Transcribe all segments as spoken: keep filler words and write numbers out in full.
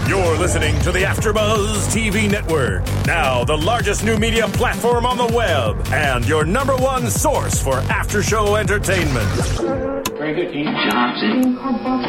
You're listening to the AfterBuzz T V Network, now the largest new media platform on the web, and your number one source for after-show entertainment. Very good, Dean Johnson.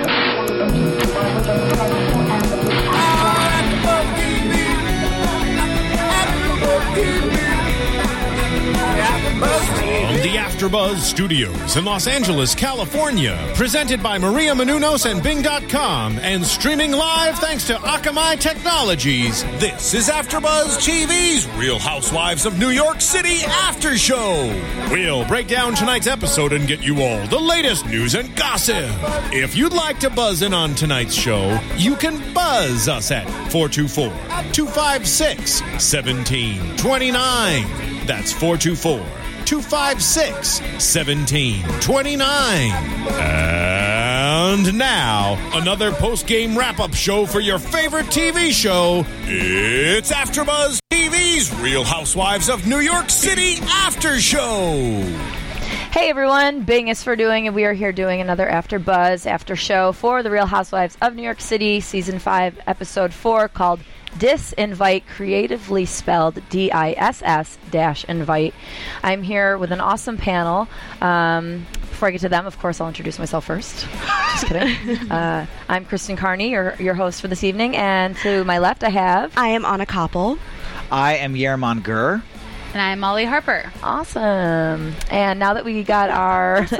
From the AfterBuzz Studios in Los Angeles, California, presented by Maria Menounos and Bing dot com, and streaming live thanks to Akamai Technologies, this is AfterBuzz T V's Real Housewives of New York City After Show. We'll break down tonight's episode and get you all the latest news and gossip. If you'd like to buzz in on tonight's show, you can buzz us at four two four, two five six, one seven two nine. That's four two four, two five six, one seven two nine. And now, another post-game wrap-up show for your favorite T V show. It's AfterBuzz T V's Real Housewives of New York City After Show. Hey everyone, Bing is for doing, and we are here doing another After Buzz After Show for the Real Housewives of New York City, Season five, Episode four, called Disinvite, creatively spelled D I S S dash invite. I'm here with an awesome panel. Um, before I get to them, of course, I'll introduce myself first. Just kidding. uh, I'm Kristen Carney, your, your host for this evening, and to my left I have... I am Anna Koppel. I am Yerman Gur. And I'm Molly Harper. Awesome. And now that we got our awesome.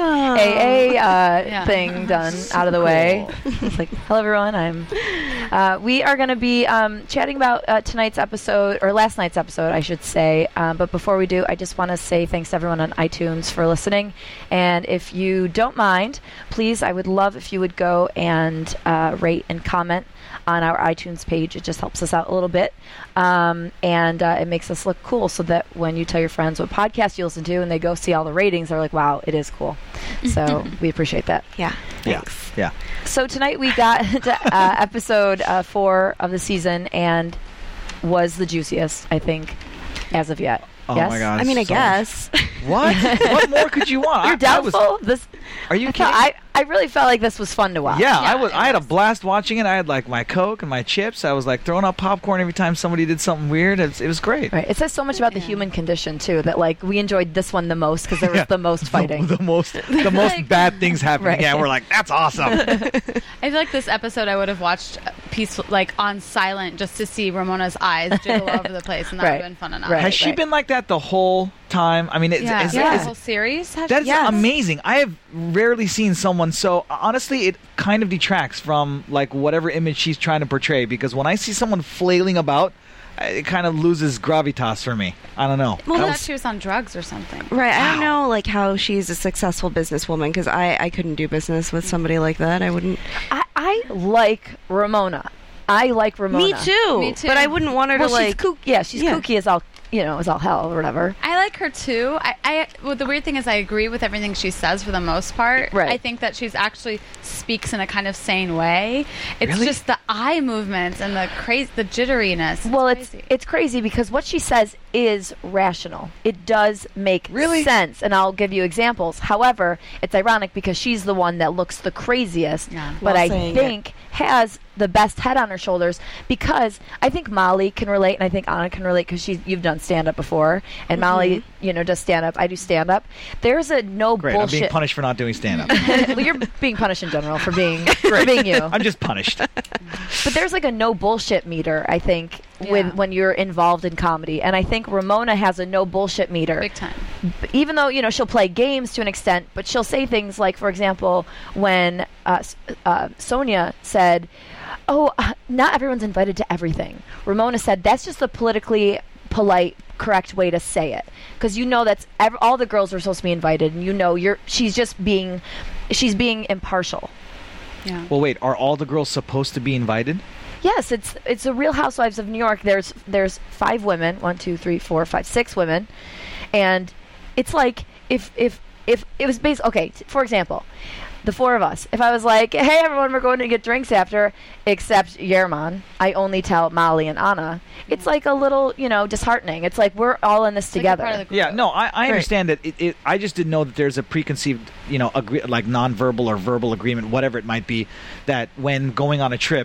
A A uh, yeah. thing done so out of the cool. way, it's like, hello everyone, I'm... Uh, we are going to be um, chatting about uh, tonight's episode, or last night's episode, I should say. Um, but before we do, I just want to say thanks to everyone on iTunes for listening. And if you don't mind, please, I would love if you would go and uh, rate and comment on our iTunes page. It just helps us out a little bit. Um, and uh, it makes us look cool so that when you tell your friends what podcast you listen to and they go see all the ratings, they're like, wow, it is cool. So we appreciate that. Yeah. Thanks. Yeah. So tonight we got to, uh, episode uh, four of the season, and was the juiciest, I think, as of yet. Oh yes? my God. I mean, I so guess. What? What more could you want? You're I, doubtful? I was, this, are you I, kidding? thought, I, I really felt like this was fun to watch. yeah, Yeah, I was. it I had a was. blast watching it. I had like my Coke and my chips. I was like throwing up popcorn every time somebody did something weird. It was, it was great. Right. It says so much about the Yeah. human condition, too, that like we enjoyed this one the most because there was Yeah. the most fighting. The, the most, the most Like- bad things happening. Right. Yeah, we're like, that's awesome. I feel like this episode I would have watched peaceful, like on silent, just to see Ramona's eyes jiggle all over the place, and that Right. would have been fun enough. Right. Has she been like that the whole time? I mean, it's, Yeah. it's, yeah. it's, The whole series. Has that is she- Yes. amazing. I have rarely seen someone so honestly. It kind of detracts from like whatever image she's trying to portray, because when I see someone flailing about, it kind of loses gravitas for me. I don't know. I Well, thought that's- she was on drugs or something. Right. I don't Wow. know, like, how she's a successful businesswoman, because I, I couldn't do business with somebody like that. I wouldn't. I, I like Ramona. I like Ramona. Me too. Me too. But I wouldn't want her Well, to, she's like... kook- yeah, she's Yeah. kooky as all, you know, as all hell or whatever. I like her too. I, I well, the weird thing is I agree with everything she says for the most part. Right. I think that she's actually speaks in a kind of sane way. It's Really? just the eye movements and the crazy, the jitteriness. It's Well, it's crazy. it's crazy because what she says is rational. It does make Really? sense, and I'll give you examples. However, it's ironic because she's the one that looks the craziest, Yeah. but While I saying think has the best head on her shoulders, because I think Molly can relate, and I think Anna can relate because she you've done stand up before, and Molly, you know, does stand up. I do stand up. There's a no Great. I'm bullshit. being punished for not doing stand up. Well, you're being punished in general for being for being you. I'm just punished. But there's like a no bullshit meter, I think, Yeah. with when you're involved in comedy. And I think Ramona has a no bullshit meter. big time. B- Even though, you know, she'll play games to an extent, but she'll say things like, for example, when uh, S- uh, Sonia said, oh, uh, not everyone's invited to everything. Ramona said, that's just the politically polite, correct way to say it. Because you know that's ev- all the girls are supposed to be invited, and you know you're she's just being, she's being impartial. Yeah. Well, wait. Are all the girls supposed to be invited? Yes, it's it's a Real Housewives of New York. There's there's five women, one, two, three, four, five, six women, and it's like if if if it was based. Okay, t- for example, the four of us. If I was like, hey everyone, we're going to get drinks after, except Yerman, I only tell Molly and Anna. It's like a little, you know, disheartening. It's like we're all in this Like you're part together. of the group. Yeah, no, I, I Right. understand that. It, it, I just didn't know that there's a preconceived, you know, agree, like nonverbal or verbal agreement, whatever it might be, that when going on a trip,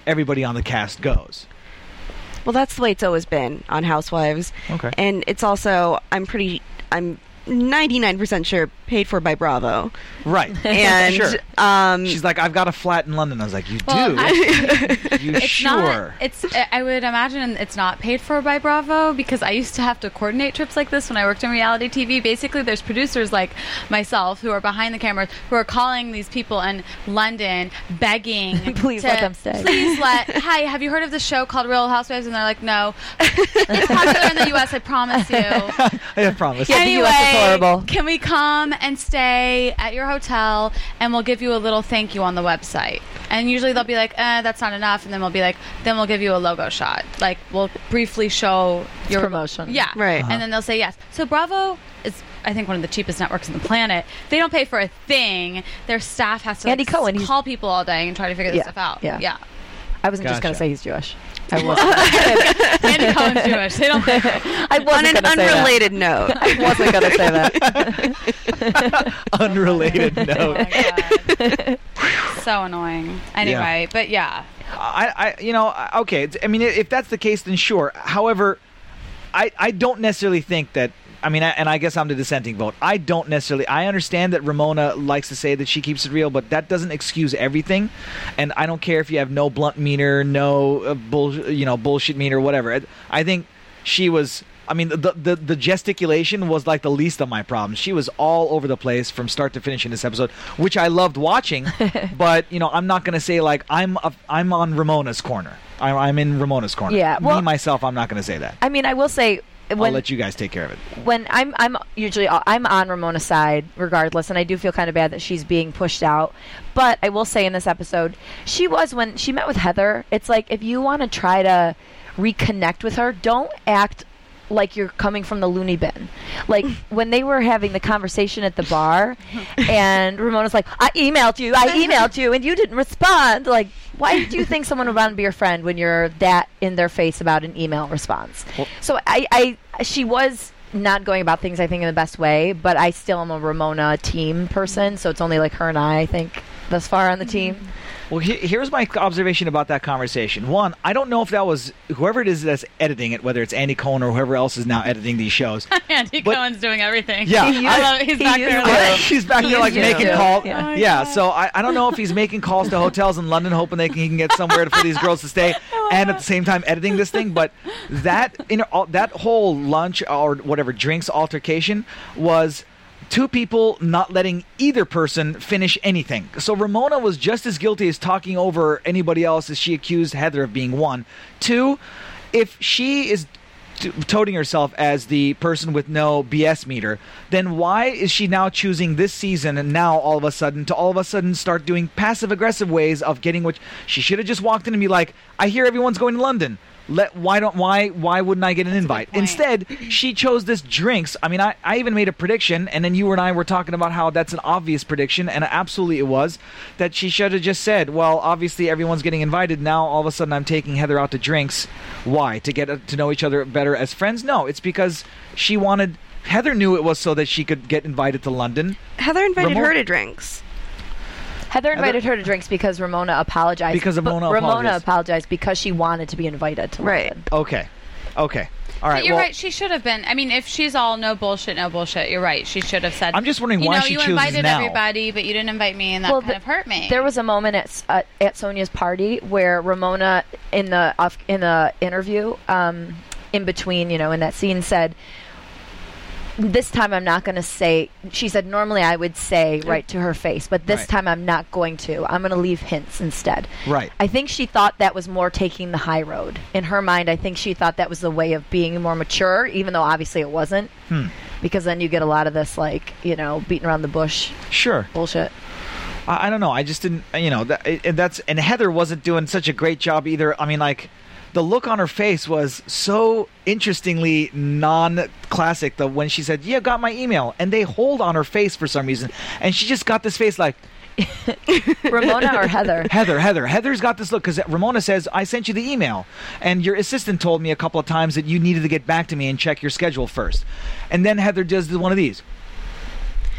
everybody on the cast goes. Well, that's the way it's always been on Housewives. Okay. And it's also, I'm pretty, I'm ninety-nine percent sure paid for by Bravo. Right. And Sure. um, She's like, I've got a flat in London. I was like, you Well, do? I- you It's sure? not. It's. I would imagine it's not paid for by Bravo because I used to have to coordinate trips like this when I worked in reality T V. Basically, there's producers like myself who are behind the cameras who are calling these people in London, begging, Please to, let them stay. Please let. Hi, have you heard of this show called Real Housewives? And they're like, no. It's popular in the U S. I promise you. I promise. Yeah, the U S is Anyway, horrible. can we come and stay at your hotel and we'll give you a little thank you on the website? And usually they'll be like, eh, that's not enough. And then we'll be like, then we'll give you a logo shot. Like, we'll briefly show your promotion. Yeah. Right. Uh-huh. And then they'll say yes. So Bravo is, I think, one of the cheapest networks on the planet. They don't pay for a thing. Their staff has to Andy like, Cohen, s- he's- call people all day and try to figure this Yeah, stuff out. yeah. Yeah. I wasn't just going Gotcha. to say he's Jewish. I wasn't. Andy Cohen's Jewish. They don't pay for it. I on wasn't an going to say that. unrelated note. I wasn't going to say that. Unrelated Oh note. my God. So annoying. Anyway, but yeah. I, I, you know, I- okay. it's- I mean, i- if that's the case, then sure. However, I, I don't necessarily think that. I mean, I, and I guess I'm the dissenting vote. I don't necessarily. I understand that Ramona likes to say that she keeps it real, but that doesn't excuse everything. And I don't care if you have no blunt meter, no uh, bull, you know, bullshit meter, whatever. I, I think she was. I mean, the, the the gesticulation was like the least of my problems. She was all over the place from start to finish in this episode, which I loved watching. But you know, I'm not going to say like I'm a, I'm on Ramona's corner. I'm, I'm in Ramona's corner. Yeah, well- me myself, I'm not going to say that. I mean, I will say I'll when let you guys take care of it. when I'm I'm usually I'm on Ramona's side regardless, and I do feel kind of bad that she's being pushed out. But I will say in this episode, she was when she met with Heather. It's like if you want to try to reconnect with her, don't act like you're coming from the loony bin. Like when they were having the conversation at the bar, and Ramona's like, "I emailed you, I emailed you, and you didn't respond." Like, why do you think someone would want to be your friend when you're that in their face about an email response? Well- So I, I, she was not going about things, I think, in the best way, but I still am a Ramona team person, so it's only like her and I, I think, thus far on the team. Well, he, here's my observation about that conversation. One, I don't know if that was whoever it is that's editing it, whether it's Andy Cohen or whoever else is now editing these shows. Andy But- Cohen's doing everything. Yeah, I I- love, he's he back used there. to. Like, He's back there like Yeah. making Yeah. calls. Yeah. Yeah, so I, I don't know if he's making calls to hotels in London, hoping they can, he can get somewhere for these girls to stay, and at the same time editing this thing. But that you know, that whole lunch or whatever drinks altercation was two people not letting either person finish anything. So Ramona was just as guilty as talking over anybody else as she accused Heather of being. One. Two, if she is t- toting herself as the person with no B S meter, then why is she now choosing this season and now all of a sudden to all of a sudden start doing passive aggressive ways of getting what she should have just walked in and be like, I hear everyone's going to London. Let why don't why why wouldn't I get an invite? point. Instead, she chose this drinks. I mean, I, I even made a prediction, and then you and I were talking about how that's an obvious prediction, and absolutely it was, that she should have just said, well, obviously everyone's getting invited. Now all of a sudden I'm taking Heather out to drinks. Why? To get uh, to know each other better as friends? No, it's because she wanted... Heather knew it was so that she could get invited to London. Heather invited Ramona- her to drinks. Heather invited her to drinks because Ramona apologized. Because but Ramona Ramona apologized. apologized because she wanted to be invited to Right. London. Okay. Okay. All right. But you're well, right. She should have been. I mean, if she's all no bullshit, no bullshit, you're right. She should have said. I'm just wondering you why know, she you chooses invited now. everybody, but you didn't invite me, and that Well, kind the- of hurt me. There was a moment at S- uh, at Sonia's party where Ramona, in the off, in the interview, um, in between, you know, in that scene, said, "This time I'm not going to say." She said, "Normally I would say right to her face, but this Right. time I'm not going to. I'm going to leave hints instead." Right. I think she thought that was more taking the high road. In her mind, I think she thought that was the way of being more mature, even though obviously it wasn't. Hmm. Because then you get a lot of this, like, you know, beating around the bush Sure. bullshit. I, I don't know. I just didn't, you know, that, and that's, and Heather wasn't doing such a great job either. I mean, like, the look on her face was so interestingly non-classic. The when she said, "Yeah, got my email," and they hold on her face for some reason, and she just got this face like, Ramona or Heather? Heather, Heather, Heather's got this look because Ramona says, "I sent you the email, and your assistant told me a couple of times that you needed to get back to me and check your schedule first," and then Heather does one of these.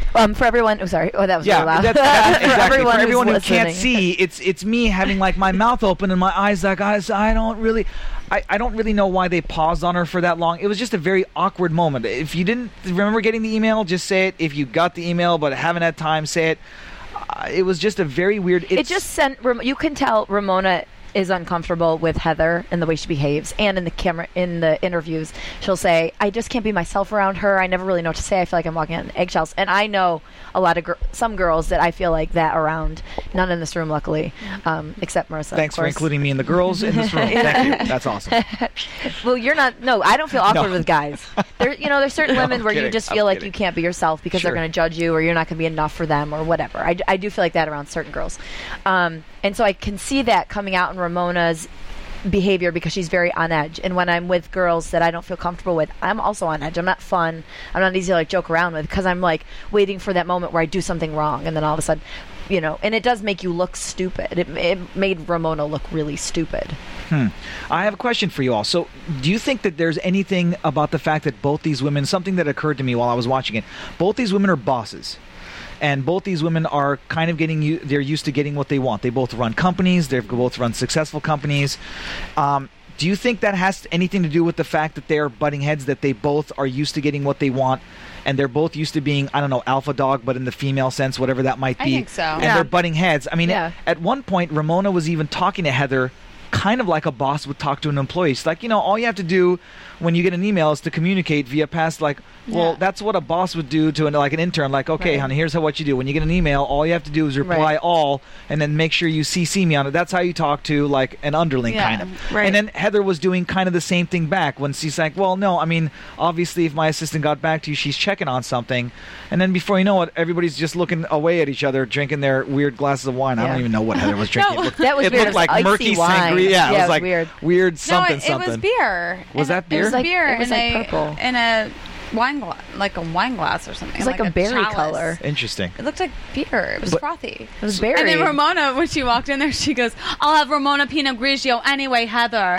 Um, for everyone, oh, sorry, oh, that was Yeah, really loud. that's, that's, for exactly. everyone, For everyone who who's can't listening. see, it's it's me having like my mouth open and my eyes like eyes. I don't really, I, I don't really know why they paused on her for that long. It was just a very awkward moment. If you didn't remember getting the email, just say it. If you got the email but haven't had time, say it. Uh, it was just a very weird. It's, It just sent. Ram- You can tell Ramona is uncomfortable with Heather and the way she behaves, and in the camera in the interviews she'll say, I just can't be myself around her. I never really know what to say. I feel like I'm walking on eggshells. And I know a lot of gr- some girls that I feel like that around. None in this room, luckily, um, except Marissa. Thanks of for course. including me and the girls in this room. Thank you. That's awesome. Well, you're not. No, I don't feel awkward No. with guys. There, you know, there's certain No, women I'm where you kidding. just I'm feel like kidding. you can't be yourself because Sure. they're going to judge you, or you're not going to be enough for them, or whatever. I, d- I do feel like that around certain girls, um, and so I can see that coming out in Ramona's behavior because she's very on edge. And when I'm with girls that I don't feel comfortable with, I'm also on edge. I'm not fun. I'm not easy to like joke around with because I'm like waiting for that moment where I do something wrong, and then all of a sudden, you know, and it does make you look stupid. It, it made Ramona look really stupid. Hmm. I have a question for you all. So, do you think that there's anything about the fact that both these women, something that occurred to me while I was watching it, both these women are bosses. And both these women are kind of getting, u- they're used to getting what they want. They both run companies. They both run successful companies. Um, do you think that has anything to do with the fact that they're butting heads, that they both are used to getting what they want, and they're both used to being, I don't know, alpha dog, but in the female sense, whatever that might be. I think so. And Yeah. they're butting heads. I mean, Yeah. at, at one point, Ramona was even talking to Heather kind of like a boss would talk to an employee. She's like, you know, all you have to do when you get an email is to communicate via past, like, well, Yeah. that's what a boss would do to an, like an intern. Like, okay, Right. honey, here's how what you do. When you get an email, all you have to do is reply Right. all, and then make sure you C C me on it. That's how you talk to like an underling, Yeah. kind of. Right. And then Heather was doing kind of the same thing back when she's like, well, no, I mean, obviously, if my assistant got back to you, she's checking on something, and then before you know it, everybody's just looking away at each other, drinking their weird glasses of wine. I Yeah. don't even know what Heather was drinking. No. It looked, That was it weird. looked It was like icy murky wine. sangria. Yeah, Yeah, it it was was like weird. weird No, something it, it something. was beer. Was In that a- beer? It was like- beer it was in like a purple. in a wine glass, like a wine glass or something. It was like a berry chalice. color. Interesting. It looked like beer. It was But- frothy. It was berry. And then Ramona, when she walked in there, she goes, "I'll have Ramona Pinot Grigio anyway, Heather."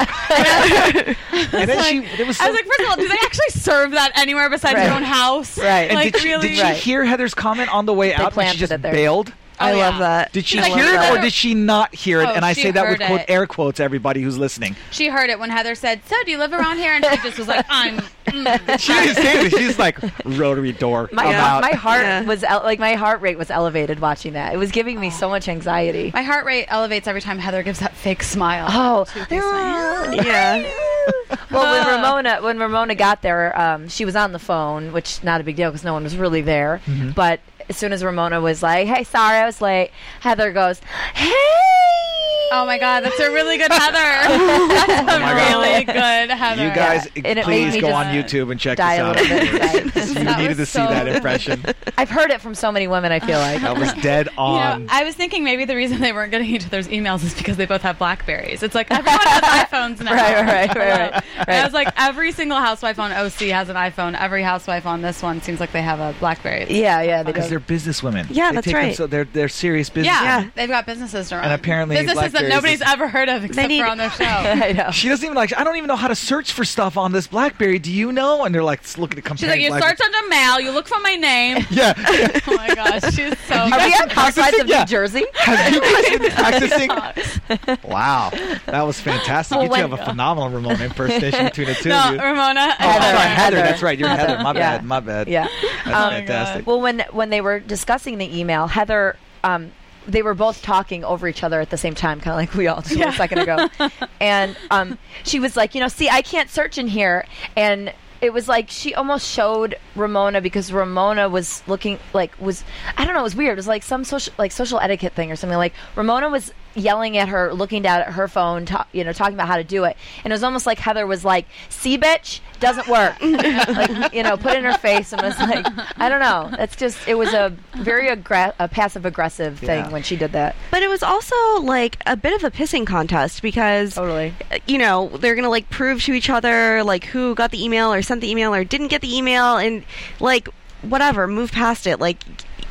And And then like- she, there was I some, was like, first of all, do they actually serve that anywhere besides Right. your own house? Right. and Like, did, she, really? did she Right. hear Heather's comment on the way out when she planted just it there. bailed? I Oh, love yeah. that. Did she She's like, hear it Heather- or did she not hear it? Oh, and I she say that with heard quote it. air quotes, everybody who's listening. She heard it when Heather said, "So, do you live around here?" And she just was like, "I'm." Mm. She didn't say it. She's like, rotary door. My, I'm out. my heart Yeah. was el- like my heart rate was elevated watching that. It was giving me so much anxiety. My heart rate elevates every time Heather gives that fake smile. Oh, Toothy smile. Yeah. well, when Ramona when Ramona got there, um, she was on the phone, which not a big deal because no one was really there. Mm-hmm. But as soon as Ramona was like, "Hey, sorry, I was late," Heather goes, "Hey." Oh my God, that's a really good Heather. That's a my God. really good Heather. You guys, And it made please me go just on YouTube and check this die a out. little bit inside. You That needed to was see so- that impression. I've heard it from so many women. I feel like. That was dead You on. know, I was thinking maybe the reason they weren't getting each other's emails is because they both have Blackberries. It's like everyone has iPhones now. Right, right, right, right, right. And I was like, every single housewife on O C has an iPhone. Every housewife on this one seems like they have a Blackberry. Yeah, yeah, they Because do. they're business women. Yeah, They that's take them right. So they're they're serious business. Yeah, Yeah. they've got businesses to run. And apparently businesses that Blackberries nobody's is- ever heard of except need- for on their show. I know. She doesn't even like. I don't even know how to search for stuff on this BlackBerry. Do you know? And they're like looking at She's comparing. like, you Blackberry- search under mail, you look for my name. Yeah. Oh my gosh, she's so. Are we at Housewives of Yeah. New Jersey? Have you guys been practicing? Wow, that was fantastic. Oh you two my have a God. phenomenal Ramona impersonation between the two No, of you. Ramona. Oh, Heather. sorry, Heather. Heather. That's right. You're Heather. My Yeah. bad. My bad. Yeah. That's Um, fantastic. Well, when when they were discussing the email, Heather, um, they were both talking over each other at the same time, kind of like we all did a second ago. And um, she was like, you know, see, I can't search in here, and it was like she almost showed Ramona because Ramona was looking like was I don't know, it was weird. It was like some social like social etiquette thing or something. Like Ramona was yelling at her, looking down at her phone, ta- you know, talking about how to do it, and it was almost like Heather was like, "See, bitch, doesn't work." Like, you know, put in her face and was like, I don't know. It's just it was a very aggra- a passive aggressive thing Yeah. when she did that. But it was also like a bit of a pissing contest because Totally. you know, they're going to like prove to each other like who got the email or sent the email or didn't get the email and like whatever, move past it. Like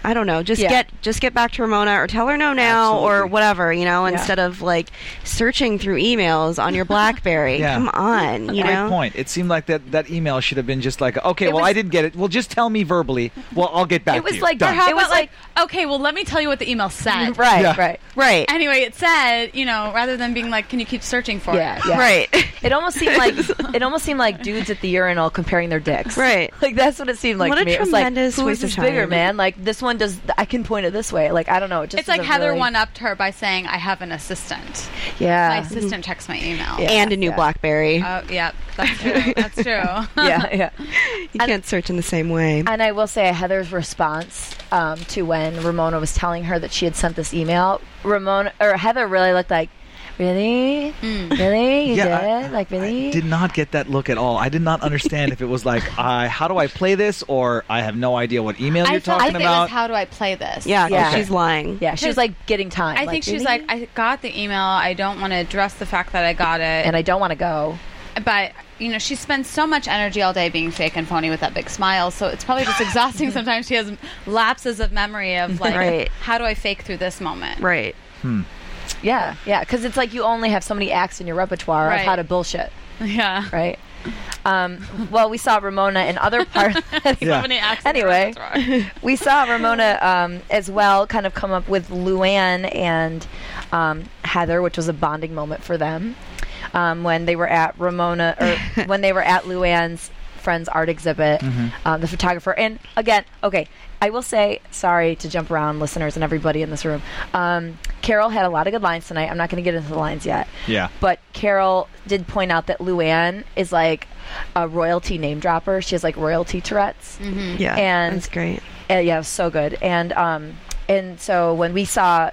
I don't know. Just Yeah. get just get back to Ramona or tell her no now or Absolutely. whatever, you know, Yeah. instead of like searching through emails on your BlackBerry. Yeah. Come on, you Great know. point. It seemed like that, that email should have been just like, okay, It well, was- I didn't get it. Well, just tell me verbally. Well, I'll get back It was to you. like- Done. Or how It was about like, okay, well, let me tell you what the email said. Right, Yeah. right. Right. Anyway, it said, you know, rather than being like, can you keep searching for Yeah, it? yeah. Right. It almost seemed like it almost seemed like dudes at the urinal comparing their dicks. Right. Like that's what it seemed like What to a me. It was like, tremendous whose waste is of bigger, time. man? Like this one does. I can point it this way. Like I don't know. It just It's like doesn't Heather really- one-upped her by saying, I have an assistant. Yeah. My assistant checks my email. Yeah. And a new yeah. BlackBerry. Oh, yeah, that's true. That's true. yeah, yeah. you can't search in the same way. And I will say Heather's response um, to when Ramona was telling her that she had sent this email, Ramona or Heather really looked like, really, really, you Yeah, did, like really. I did not get that look at all. I did not understand if it was like, I how do I play this, or I have no idea what email I you're thought talking it about. was, how do I play this? Yeah, 'cause Yeah. she's lying. Yeah, she was like getting time. I think she's really? like, I got the email. I don't want to address the fact that I got it. and I don't want to go. but you know, she spends so much energy all day being fake and phony with that big smile, so it's probably just exhausting. Sometimes she has lapses of memory of like, Right. how do I fake through this moment? Right. Yeah, yeah, because it's like you only have so many acts in your repertoire Right. of how to bullshit, Yeah. right? Um, well, we saw Ramona in other parts. Yeah. Many acts in Anyway. the repertoire. We saw Ramona um, as well kind of come up with Luann and um, Heather, which was a bonding moment for them um, when they were at Ramona or when they were at Luann's friend's art exhibit, um, the photographer. And again, okay, I will say, sorry to jump around, listeners and everybody in this room. Um, Carol had a lot of good lines tonight. I'm not going to get into the lines yet. Yeah. But Carol did point out that Luann is like a royalty name dropper. She has like royalty Tourette's. Yeah. And- that's great. Uh, yeah, it was so good. And um, and so when we saw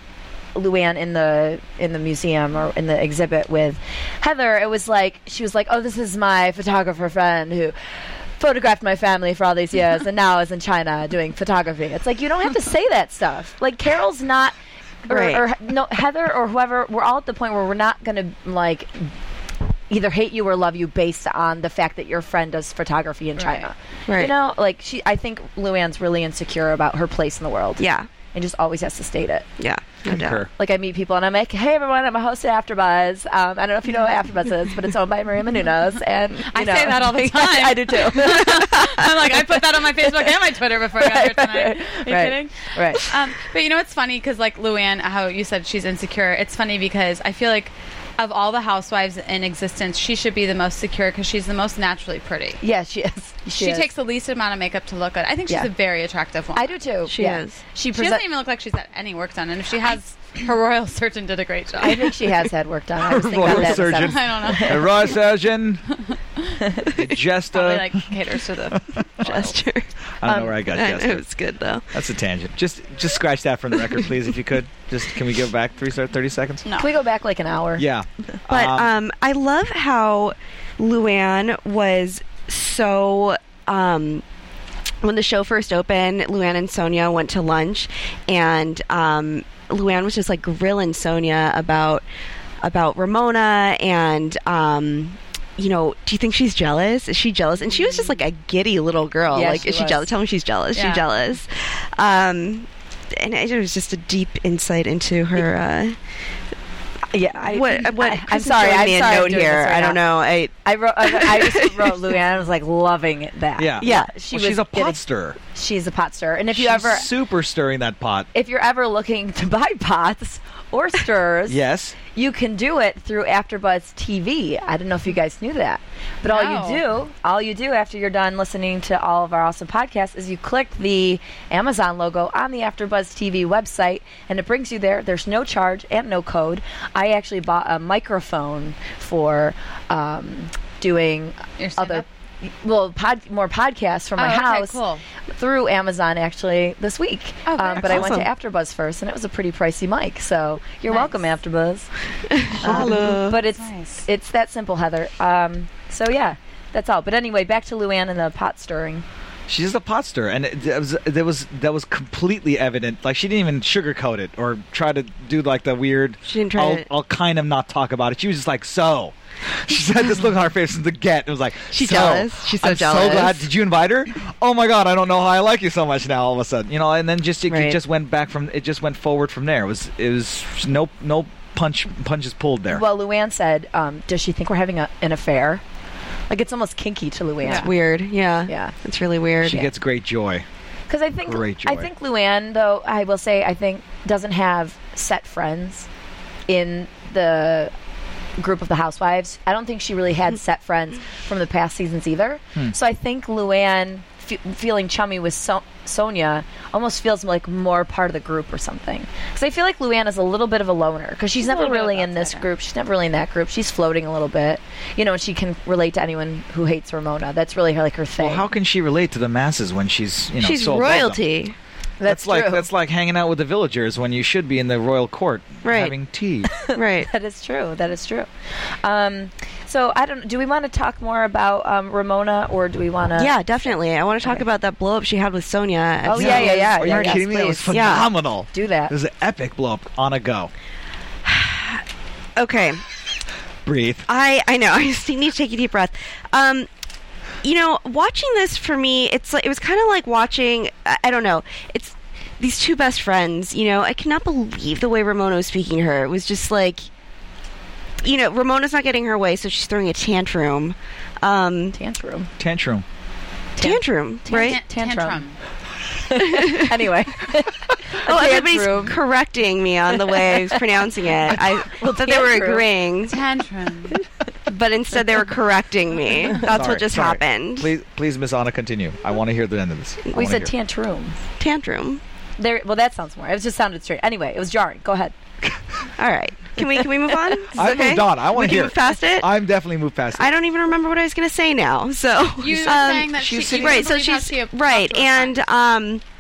Luann in the in the museum or in the exhibit with Heather, it was like she was like, "Oh, this is my photographer friend who photographed my family for all these years and now is in China doing photography." It's like you don't have to say that stuff. Like Carol's not, or, Right. or no Heather or whoever. We're all at the point where we're not going to like either hate you or love you based on the fact that your friend does photography in China. Right. You know, like she. I think Luann's really insecure about her place in the world. Yeah. And just always has to state it. Yeah. No doubt. Concur. Like I meet people and I'm like, "Hey everyone, I'm a host at AfterBuzz. Um, I don't know if you know what AfterBuzz is, but it's owned by Maria Menounos." And you I know, say that all the time. I do too. I'm like, I put that on my Facebook and my Twitter before I got here tonight. Are you right. kidding? Right. Um, but you know what's funny? Because like Luann, how you said she's insecure. It's funny because I feel like of all the housewives in existence, she should be the most secure because she's the most naturally pretty. Yeah, she is. She, She is. takes the least amount of makeup to look good. I think she's Yeah. a very attractive woman. I do too. She yeah. is. She, She present- doesn't even look like she's had any work done, and if she has, her royal surgeon did a great job. I think she has had work done. I was thinking Royal about that. surgeon. myself. I don't know. A raw surgeon. Just Probably uh, like caters to the Gesture. I don't know um, where I got I know, it Jester. was good though. That's a tangent. Just just scratch that from the record, please, if you could. Just can we go back three thirty seconds? no. Can we go back like an hour? Yeah. But Um, um, I love how Luann was so. Um, when the show first opened, Luann and Sonia went to lunch, and um, Luann was just like grilling Sonia about about Ramona and. Um, you know, do you think she's jealous? Is she jealous? And she was just like a giddy little girl. Yeah, like, she is she was. jealous? Tell me she's jealous. Yeah. She's jealous. Um, and it was just a deep insight into her. Uh, Yeah. I, what? What? I, I'm Chris is sorry. showing I'm me a sorry. I'm note doing here. this right I don't now. know. I I wrote. I, I just wrote Luann. I was like loving that. Yeah. Yeah. She well, was she's a getting- pot stirrer. She's a pot stirrer, and if you She's ever, super stirring that pot. if you're ever looking to buy pots or stirrers, Yes. you can do it through AfterBuzz T V. I don't know if you guys knew that, but all No. you do, all you do after you're done listening to all of our awesome podcasts is you click the Amazon logo on the AfterBuzz T V website, and it brings you there. There's no charge and no code. I actually bought a microphone for um, doing Your other. stand-up? Well, pod, more podcasts from Oh, my okay, house cool. through Amazon actually this week. Oh, very um, but I went to awesome. AfterBuzz first, and it was a pretty pricey mic. So you're Nice. welcome, AfterBuzz. Holla. But it's Nice. it's that simple, Heather. Um, so yeah, that's all. But anyway, back to Luann and the pot stirring. She's just a pot stirrer, and it, it was that was that was completely evident. Like she didn't even sugarcoat it or try to do like the weird. She didn't try I'll, to- I'll kind of not talk about it. She was just like, so. She had this look on her face from the get. It was like, She's so, jealous. She's so I'm jealous. so glad. Did you invite her? Oh my god, I don't know how I like you so much now. All of a sudden, you know, and then just it, Right. it just went back from. It just went forward from there. It was it was no no punch punches pulled there. Well, Luann said, um, does she think we're having a, an affair? Like, it's almost kinky to Luann. It's weird. Yeah. Yeah. It's really weird. she gets great joy. Because I think Great joy. I think Luann, though, I will say, I think doesn't have set friends in the group of the housewives. I don't think she really had set friends from the past seasons either. Hmm. So I think Luann fe- feeling chummy with so- Sonia almost feels like more part of the group or something. Because I feel like Luann is a little bit of a loner because she's She's a never little bit really of in this outsider. group. She's never really in that group. She's floating a little bit, you know, and she can relate to anyone who hates Ramona. That's really her like her thing. Well, how can she relate to the masses when she's you know She's so above them? royalty. that's like true. that's like hanging out with the villagers when you should be in the royal court Right. having tea. Right. That is true. That is true. Um, so I don't. Do we want to talk more about um, Ramona, or do we want to? Yeah, definitely. I want to talk Okay. about that blow up she had with Sonia. at Oh, yeah, yeah, yeah. Are you yes, kidding me? That was please. Yeah. phenomenal. Do that. It was an epic blow up on a go. Okay. Breathe. I I know. I just need to take a deep breath. Um, you know, watching this for me, it's like it was kind of like watching. I, I don't know. It's these two best friends. You know, I cannot believe the way Ramona was speaking to her. It was just like, you know, Ramona's not getting her way, so she's throwing a tantrum. Um, Tantrum. Tantrum. tantrum, right? Tan- Tantrum. anyway. Oh, everybody's Tantrum. correcting me on the way I was pronouncing it. I Well, thought they were tantrum. agreeing, Tantrum. but instead they were correcting me. That's Sorry, what just sorry. happened. Please, please, Miss Anna, continue. I want to hear the end of this. I We wanna said hear. tantrum. Tantrum. There. Well, that sounds more. It just sounded straight. Anyway, it was jarring. Go ahead. All right. Can we can we move on? Is this I okay? moved on. I We want to can hear. move past it. I'm definitely moved past it. I don't even remember what I was going to say now. So You were um, saying that she's she, sitting- you right. So believe how she's she talked right, to her and friend. um,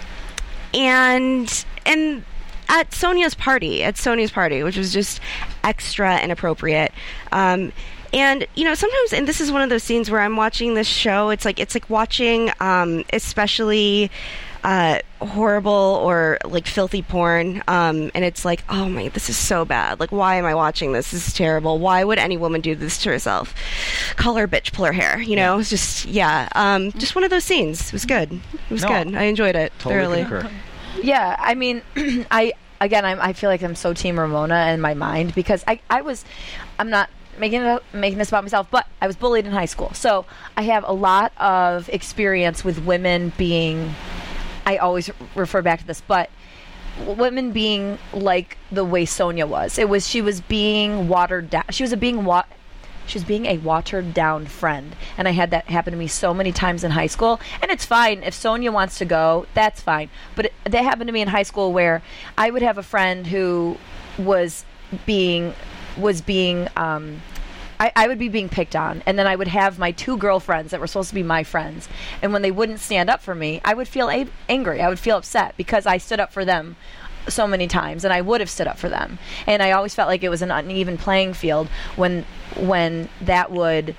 and and at Sonia's party, at Sonia's party, which was just extra inappropriate. Um, and you know, sometimes, and this is one of those scenes where I'm watching this show. It's like it's like watching, um, especially. Uh, horrible or like filthy porn, um, and it's like, oh my, this is so bad. Like, why am I watching this? This is terrible. Why would any woman do this to herself? Call her bitch, pull her hair. You know, it's just yeah, um, just one of those scenes. It was good. It was No, good. I enjoyed it Totally thoroughly. concur. Yeah, I mean, I again, I'm, I feel like I'm so Team Ramona in my mind because I, I was, I'm not making it, making this about myself, but I was bullied in high school, so I have a lot of experience with women being. I always refer back to this, but w- women being like the way Sonia was. It was she was being watered down. She was a being wa- She was being a watered down friend, and I had that happen to me so many times in high school. And it's fine if Sonia wants to go, that's fine. But it, that happened to me in high school where I would have a friend who was being was being. Um, I, I would be being picked on, and then I would have my two girlfriends that were supposed to be my friends, and when they wouldn't stand up for me, I would feel a- angry. I would feel upset because I stood up for them so many times, and I would have stood up for them. And I always felt like it was an uneven playing field when when that would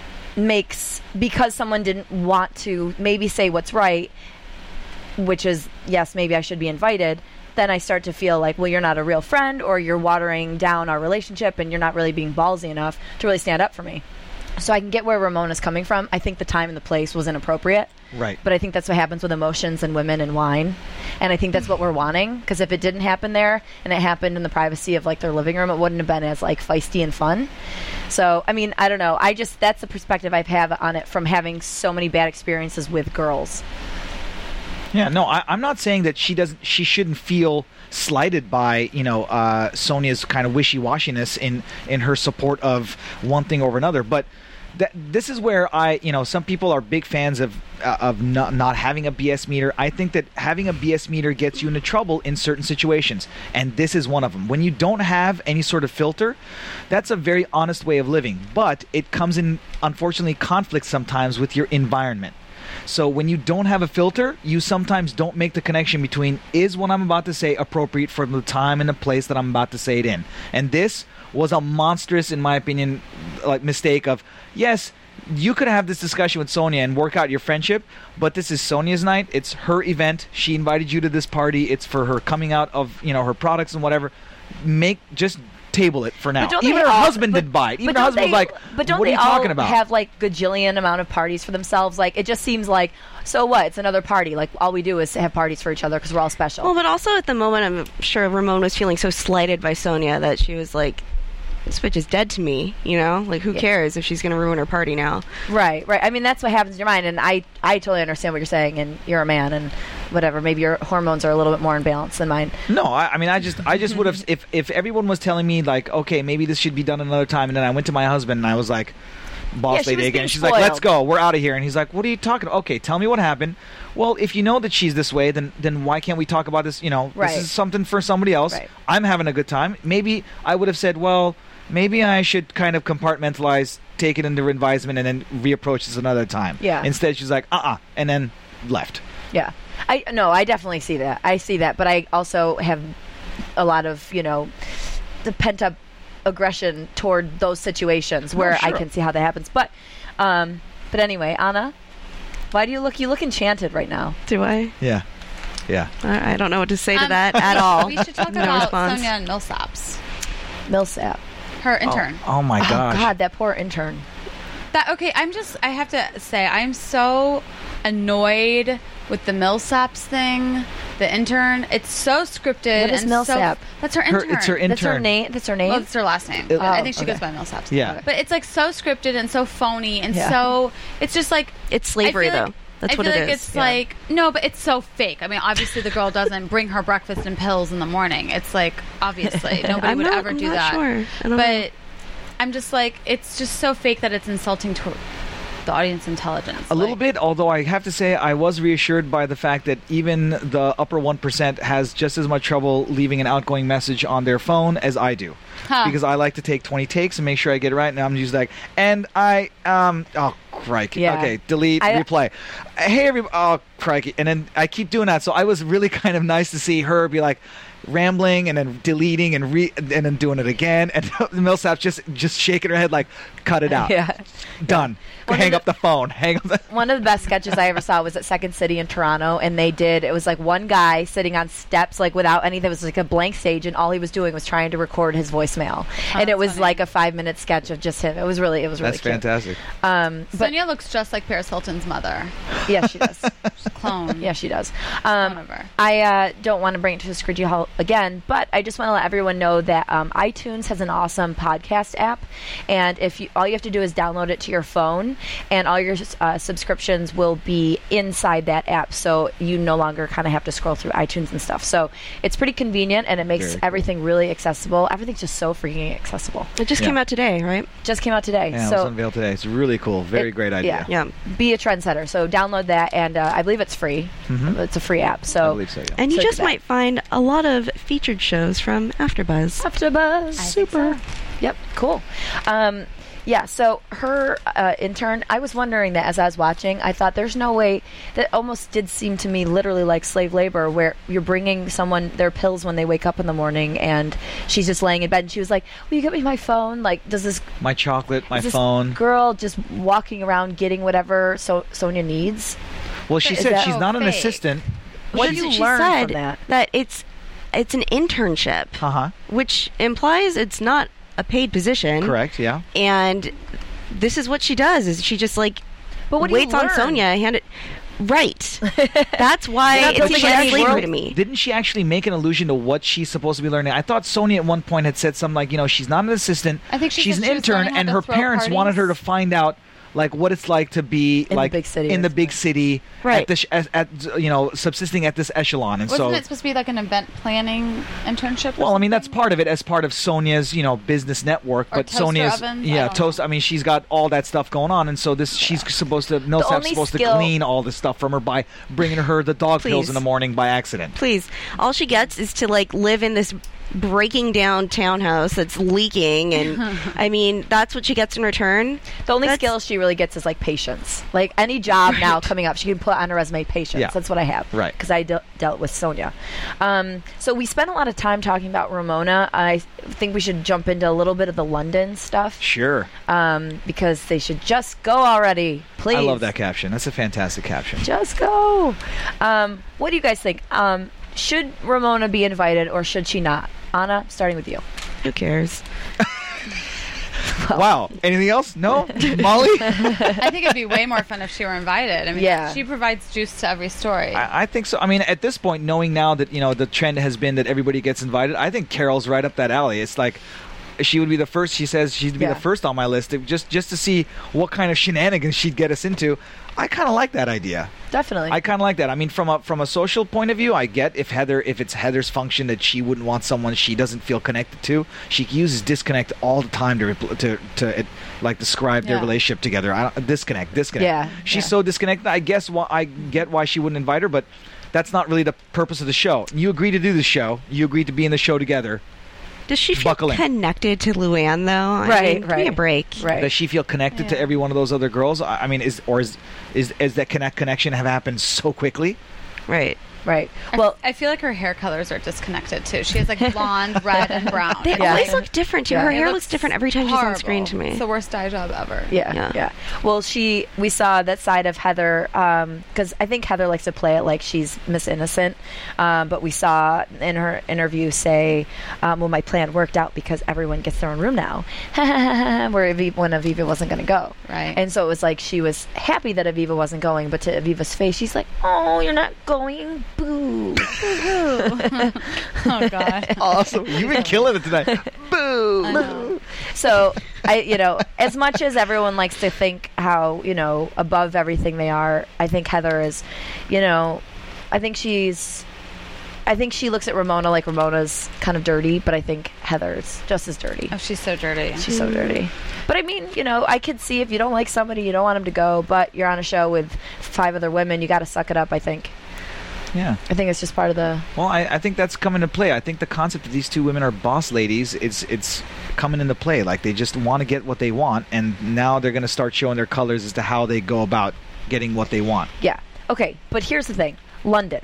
makes because someone didn't want to maybe say what's right, which is yes, maybe I should be invited. Then I start to feel like, well, you're not a real friend, or you're watering down our relationship, and you're not really being ballsy enough to really stand up for me. So I can get where Ramona's coming from. I think the time and the place was inappropriate. Right. But I think that's what happens with emotions and women and wine. And I think that's what we're wanting. Because if it didn't happen there, and it happened in the privacy of, like, their living room, it wouldn't have been as, like, feisty and fun. So, I mean, I don't know. I just, that's the perspective I have on it from having so many bad experiences with girls. Yeah, no, I, I'm not saying that she doesn't. She shouldn't feel slighted by you know uh, Sonia's kind of wishy-washiness in in her support of one thing over another. But that this is where I you know some people are big fans of uh, of not, not having a B S meter. I think that having a B S meter gets you into trouble in certain situations, and this is one of them. When you don't have any sort of filter, that's a very honest way of living. But it comes in unfortunately conflict sometimes with your environment. So when you don't have a filter, you sometimes don't make the connection between is what I'm about to say appropriate for the time and the place that I'm about to say it in. And this was a monstrous, in my opinion, like mistake of, yes, you could have this discussion with Sonia and work out your friendship, but this is Sonia's night. It's her event. She invited you to this party. It's for her coming out of, you know, her products and whatever. Make just table it for now. Even her all, husband but, didn't buy it. Even her husband they, was like, but don't what are they you talking all about? Have like gajillion amount of parties for themselves? Like, it just seems like, so what? It's another party. Like, all we do is have parties for each other because we're all special. Well, but also at the moment, I'm sure Ramon was feeling so slighted by Sonia that she was like, this bitch is dead to me, you know? Like, who yeah. cares if she's going to ruin her party now? Right, right. I mean, that's what happens in your mind, and I, I totally understand what you're saying, and you're a man, and whatever. Maybe your hormones are a little bit more in balance than mine. No, I, I mean, I just I just would have, if, if everyone was telling me, like, okay, maybe this should be done another time, and then I went to my husband, and I was like, boss yeah, lady again. She's spoiled. like, let's go. We're out of here. And he's like, what are you talking about? Okay, tell me what happened. Well, if you know that she's this way, then then why can't we talk about this? You know, right. this is something for somebody else. Right. I'm having a good time. Maybe I would have said, well, maybe I should kind of compartmentalize, take it into advisement, and then reapproach this another time. Yeah. Instead, she's like, uh-uh, and then left. Yeah. I no, I definitely see that. I see that, but I also have a lot of, you know, the pent-up aggression toward those situations where oh, sure. I can see how that happens. But um, but anyway, Anna, why do you look you look enchanted right now? Do I? Yeah. Yeah. I, I don't know what to say to Um, that at all. We should talk No about response. Sonia and Millsaps, Millsap. her intern. Oh, oh my Oh gosh. God, that poor intern. That okay, I'm just I have to say I'm so annoyed with the Millsaps thing, the intern. It's so scripted. What is and Millsap? So, that's her Her- intern. it's her intern. That's her name. That's her name. Well, it's her last name. Oh, I think she okay. goes by Millsaps. Yeah. But it's like so scripted and so phony and Yeah. so it's just like It's slavery, I feel though. like- That's I what feel it like is. It's Yeah. like no, but it's so fake. I mean, obviously the girl doesn't bring her breakfast and pills in the morning. It's like obviously nobody I'm would not- ever I'm do not that. sure. I don't but know. I'm just like it's just so fake that it's insulting to the audience intelligence. A little Like, bit, although I have to say I was reassured by the fact that even the upper one percent has just as much trouble leaving an outgoing message on their phone as I do. Huh. Because I like to take twenty takes and make sure I get it right, and I'm just like, and I, um, oh, crikey. Yeah. Okay, delete, I- replay. Hey, everybody, oh, crikey. And then I keep doing that, so I was really kind of nice to see her be like, rambling and then deleting and re and then doing it again, and Millsap's just just shaking her head like, cut it out. Yeah. Done. One Hang of the- up the phone. Hang up the One of the best sketches I ever saw was at Second City in Toronto, and they did, it was like one guy sitting on steps, like without anything. It was like a blank stage, and all he was doing was trying to record his voicemail. and it that's was funny. like a five minute sketch of just him. It was really, it was really That's cute. fantastic. Um, but Sonia looks just like Paris Hilton's mother. yeah, she does. She's a clone. Yeah, she does. Um, Clone of her. I uh, don't want to bring it to a screechy halt again, but I just want to let everyone know that um, iTunes has an awesome podcast app, and if you, all you have to do is download it to your phone, and all your uh, subscriptions will be inside that app, so you no longer kind of have to scroll through iTunes and stuff. So it's pretty convenient, and it makes Very cool. everything really accessible. Everything's just so freaking accessible. It just Yeah. came out today, right? Just came out today, Yeah, it was so unveiled today. It's really cool. Very It- great idea. yeah. Yeah. be a trendsetter. So download that, and uh, I believe it's free. Mhm. It's a free app. I So believe so, yeah. And you So just do that. might find a lot of featured shows from AfterBuzz. AfterBuzz. think Super. Yep. Cool. Um, yeah. So her uh, intern. I was wondering that as I was watching, I thought there's no way that almost did seem to me literally like slave labor, where you're bringing someone their pills when they wake up in the morning, and she's just laying in bed, and she was like, "Will you get me my phone?" Like, does this My chocolate, my is this phone. girl just walking around getting whatever so Sonia needs? Well, she Is said that she's not an fake? assistant. What She- do you she learn said from that? it's it's an internship, Uh huh. which implies it's not a paid position. Correct. Yeah. And this is what she does: is she just like But what do you waits on learn? Sonia, hand it. Right. That's why You're not it's building like any slavery world- to me. Didn't she actually make an allusion to what she's supposed to be learning? I thought Sonia at one point had said something like, you know, she's not an assistant. I think she she's said an she was intern, learning how and to her throw parents wanted her to parties. find out like what it's like to be In the like big city in or the big something. city, Right. At, the sh- at, at you know subsisting at this echelon, and Wasn't so. it supposed to be like an event planning internship? or Well, I mean that's something? part of it as part of Sonia's, you know, business network. Or But toaster Sonia's, oven? I yeah, don't toast. know. I mean, she's got all that stuff going on, and so this she's supposed to. Millsap's only supposed skill- to clean all this stuff from her by bringing her the dog pills Please. in the morning by accident. Please, all she gets is to like live in this breaking down townhouse that's leaking, and I mean that's what she gets in return. The only That's- skill she really gets is like patience. Like any job now coming up, she can put on her resume patience. Yeah. That's what I have. Right. Because I de- dealt with Sonia. Um, so we spent a lot of time talking about Ramona. I think we should jump into a little bit of the London stuff. Sure. Um, because they should just go already, please. I love that caption. That's a fantastic caption. Just go. Um, what do you guys think? Um, should Ramona be invited or should she not? Anna, starting with you. Who cares? Wow. Anything else? No? Molly? I think it'd be way more fun if she were invited. I mean, Yeah. she provides juice to every story. I, I think so. I mean, at this point, knowing now that, you know, the trend has been that everybody gets invited, I think Carol's right up that alley. It's like she would be the first. She says she'd be Yeah. the first on my list to, just just to see what kind of shenanigans she'd get us into. I kind of like that idea. Definitely. I kind of like that. I mean, from a from a social point of view, I get if Heather, if it's Heather's function that she wouldn't want someone she doesn't feel connected to. She uses disconnect all the time to repl- to to it, like describe their Yeah. relationship together. I don't, disconnect, disconnect. Yeah, She's yeah. so disconnected. I guess why I get why she wouldn't invite her, but that's not really the purpose of the show. You agreed to do the show. You agreed to be in the show together. Does she feel Buckle in. connected to Luann though? I Right, mean, give me a right. break. Right. Does she feel connected to Yeah. every one of those other girls? I I mean, is or is is is that connect connection have happened so quickly? Right. right. I- Well, I feel like her hair colors are disconnected too. She has like blonde, red, and brown. They Yeah. always look different too. Yeah. Her It hair looks different every time she's on horrible. screen to me. It's the worst dye job ever. Yeah, Yeah. yeah, Well, she, we saw that side of Heather, because I think Heather likes to play it like she's Miss Innocent. Um, but we saw in her interview say, um, "Well, my plan worked out because everyone gets their own room now." Where Aviva, when Aviva wasn't going to go, Right. And so it was like she was happy that Aviva wasn't going, but to Aviva's face, she's like, "Oh, you're not going, boo." Oh god. Awesome. You've been killing it tonight. Boo. I know. So I, you know, as much as everyone likes to think how, you know, above everything they are, I think Heather is, you know, I think she's, I think she looks at Ramona like Ramona's kind of dirty, but I think Heather's just as dirty. Oh, she's so dirty. She's so dirty. But I mean, you know, I could see if you don't like somebody, you don't want them to go, but you're on a show with five other women, you got to suck it up, I think. Yeah. I think it's just part of the. Well, I, I think that's coming to play. I think the concept that these two women are boss ladies, it's it's coming into play. Like they just want to get what they want, and now they're going to start showing their colors as to how they go about getting what they want. Yeah. Okay, but here's the thing. London.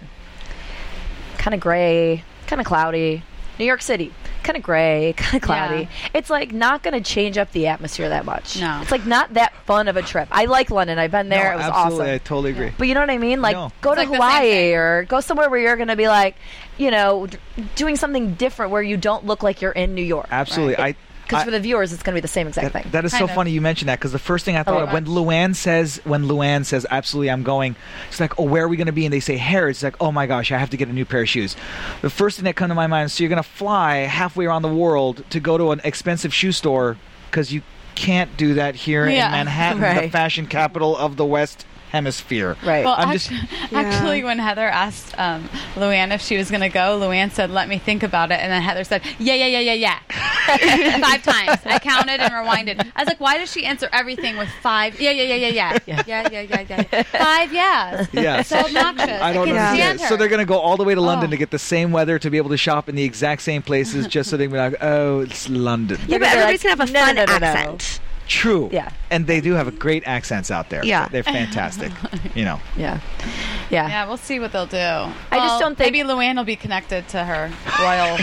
Kind of gray, kind of cloudy. New York City. Kind of gray, kind of cloudy. Yeah. It's like not going to change up the atmosphere that much. No. It's like not that fun of a trip. I like London. I've been there. No, it was absolutely, I awesome. totally agree. But you know what I mean? Like, No. go It's to like the same Hawaii thing. or go somewhere where you're going to be like, you know, d- doing something different where you don't look like you're in New York. Absolutely. I Because I- for the viewers, it's going to be the same exact That, thing. that is so Kind of. funny you mentioned that because the first thing I thought love of when it. Luann says when Luann says absolutely I'm going, it's like, oh, where are we going to be? And they say Harrods. It's like, oh my gosh, I have to get a new pair of shoes. The first thing that comes to my mind is so you're going to fly halfway around the world to go to an expensive shoe store because you can't do that here Yeah. in Manhattan, the Right. fashion capital of the West Hemisphere. Right. Well, I'm act- just- actually, when Heather asked um, Luann if she was going to go, Luann said, "Let me think about it," and then Heather said, "Yeah, yeah, yeah, yeah, yeah," five times. I counted and rewinded. I was like, "Why does she answer everything with five? Yeah, yeah, yeah, yeah, yeah, yeah, yeah, yeah, yeah, yeah. Five yes." Yeah. It's so obnoxious. I don't can't understand. stand her. So they're going to go all the way to London Oh. to get the same weather to be able to shop in the exact same places just so they can be like, oh, it's London. Yeah, but gonna be everybody's like, gonna have a no, fun no, no, no, no. accent. True. Yeah. And they do have great accents out there. Yeah. They're fantastic. You know. Yeah. Yeah. Yeah, we'll see what they'll do. I just don't think- maybe Luann will be connected to her royal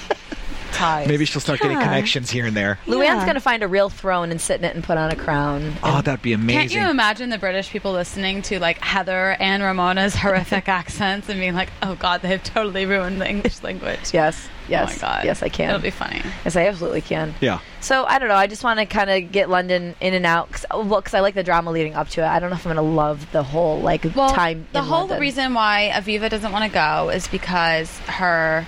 ties. Maybe she'll start getting Yeah. connections here and there. Luann's Yeah. going to find a real throne and sit in it and put on a crown. Oh, that'd be amazing. Can't you imagine the British people listening to like Heather and Ramona's horrific accents and being like, "Oh God, they have totally ruined the English language." Yes. Yes. Oh my God. Yes, I can. It'll be funny. Yes, I absolutely can. Yeah. So I don't know. I just want to kind of get London in and out. Cause, well, because I like the drama leading up to it. I don't know if I'm going to love the whole like Well, time. the in whole London. reason why Aviva doesn't want to go is because her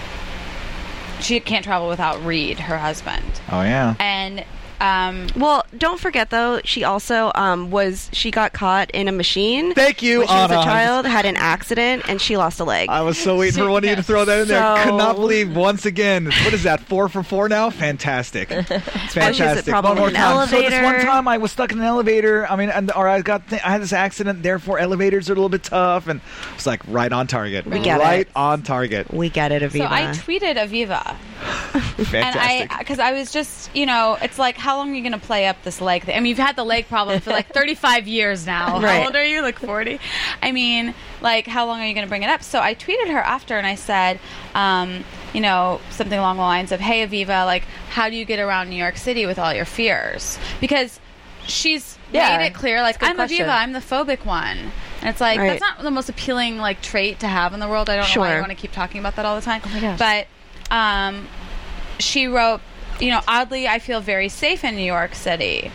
she can't travel without Reed, her husband, Oh, yeah. and um, Well, don't forget though, she also um, was she got caught in a machine. Thank you, when she was a Anna. child, had an accident, and she lost a leg. I was so waiting for one of you to throw that in there. So- Could not believe once again. What is that? Four for four now? Fantastic. It's fantastic. problem One more with an time. So this one elevator. time I was stuck in an elevator. I mean, and, or I got th- I had this accident. Therefore, elevators are a little bit tough, and it's like right on target. We get right it. on target. we get it, so Aviva. I tweeted Aviva And I, because I was just, you know, it's like, how long are you going to play up this leg thing? I mean, you've had the leg problem for like thirty-five years now. Right. How old are you? Like forty? I mean, like, how long are you going to bring it up? So I tweeted her after and I said, um, you know, something along the lines of, hey, Aviva, like, how do you get around New York City with all your fears? Because she's Yeah, made it clear, like, good I'm question. Aviva, I'm the phobic one. And it's like, Right. that's not the most appealing, like, trait to have in the world. I don't know why I Sure. want to keep talking about that all the time. Oh my gosh. But um, she wrote, you know, oddly, I feel very safe in New York City.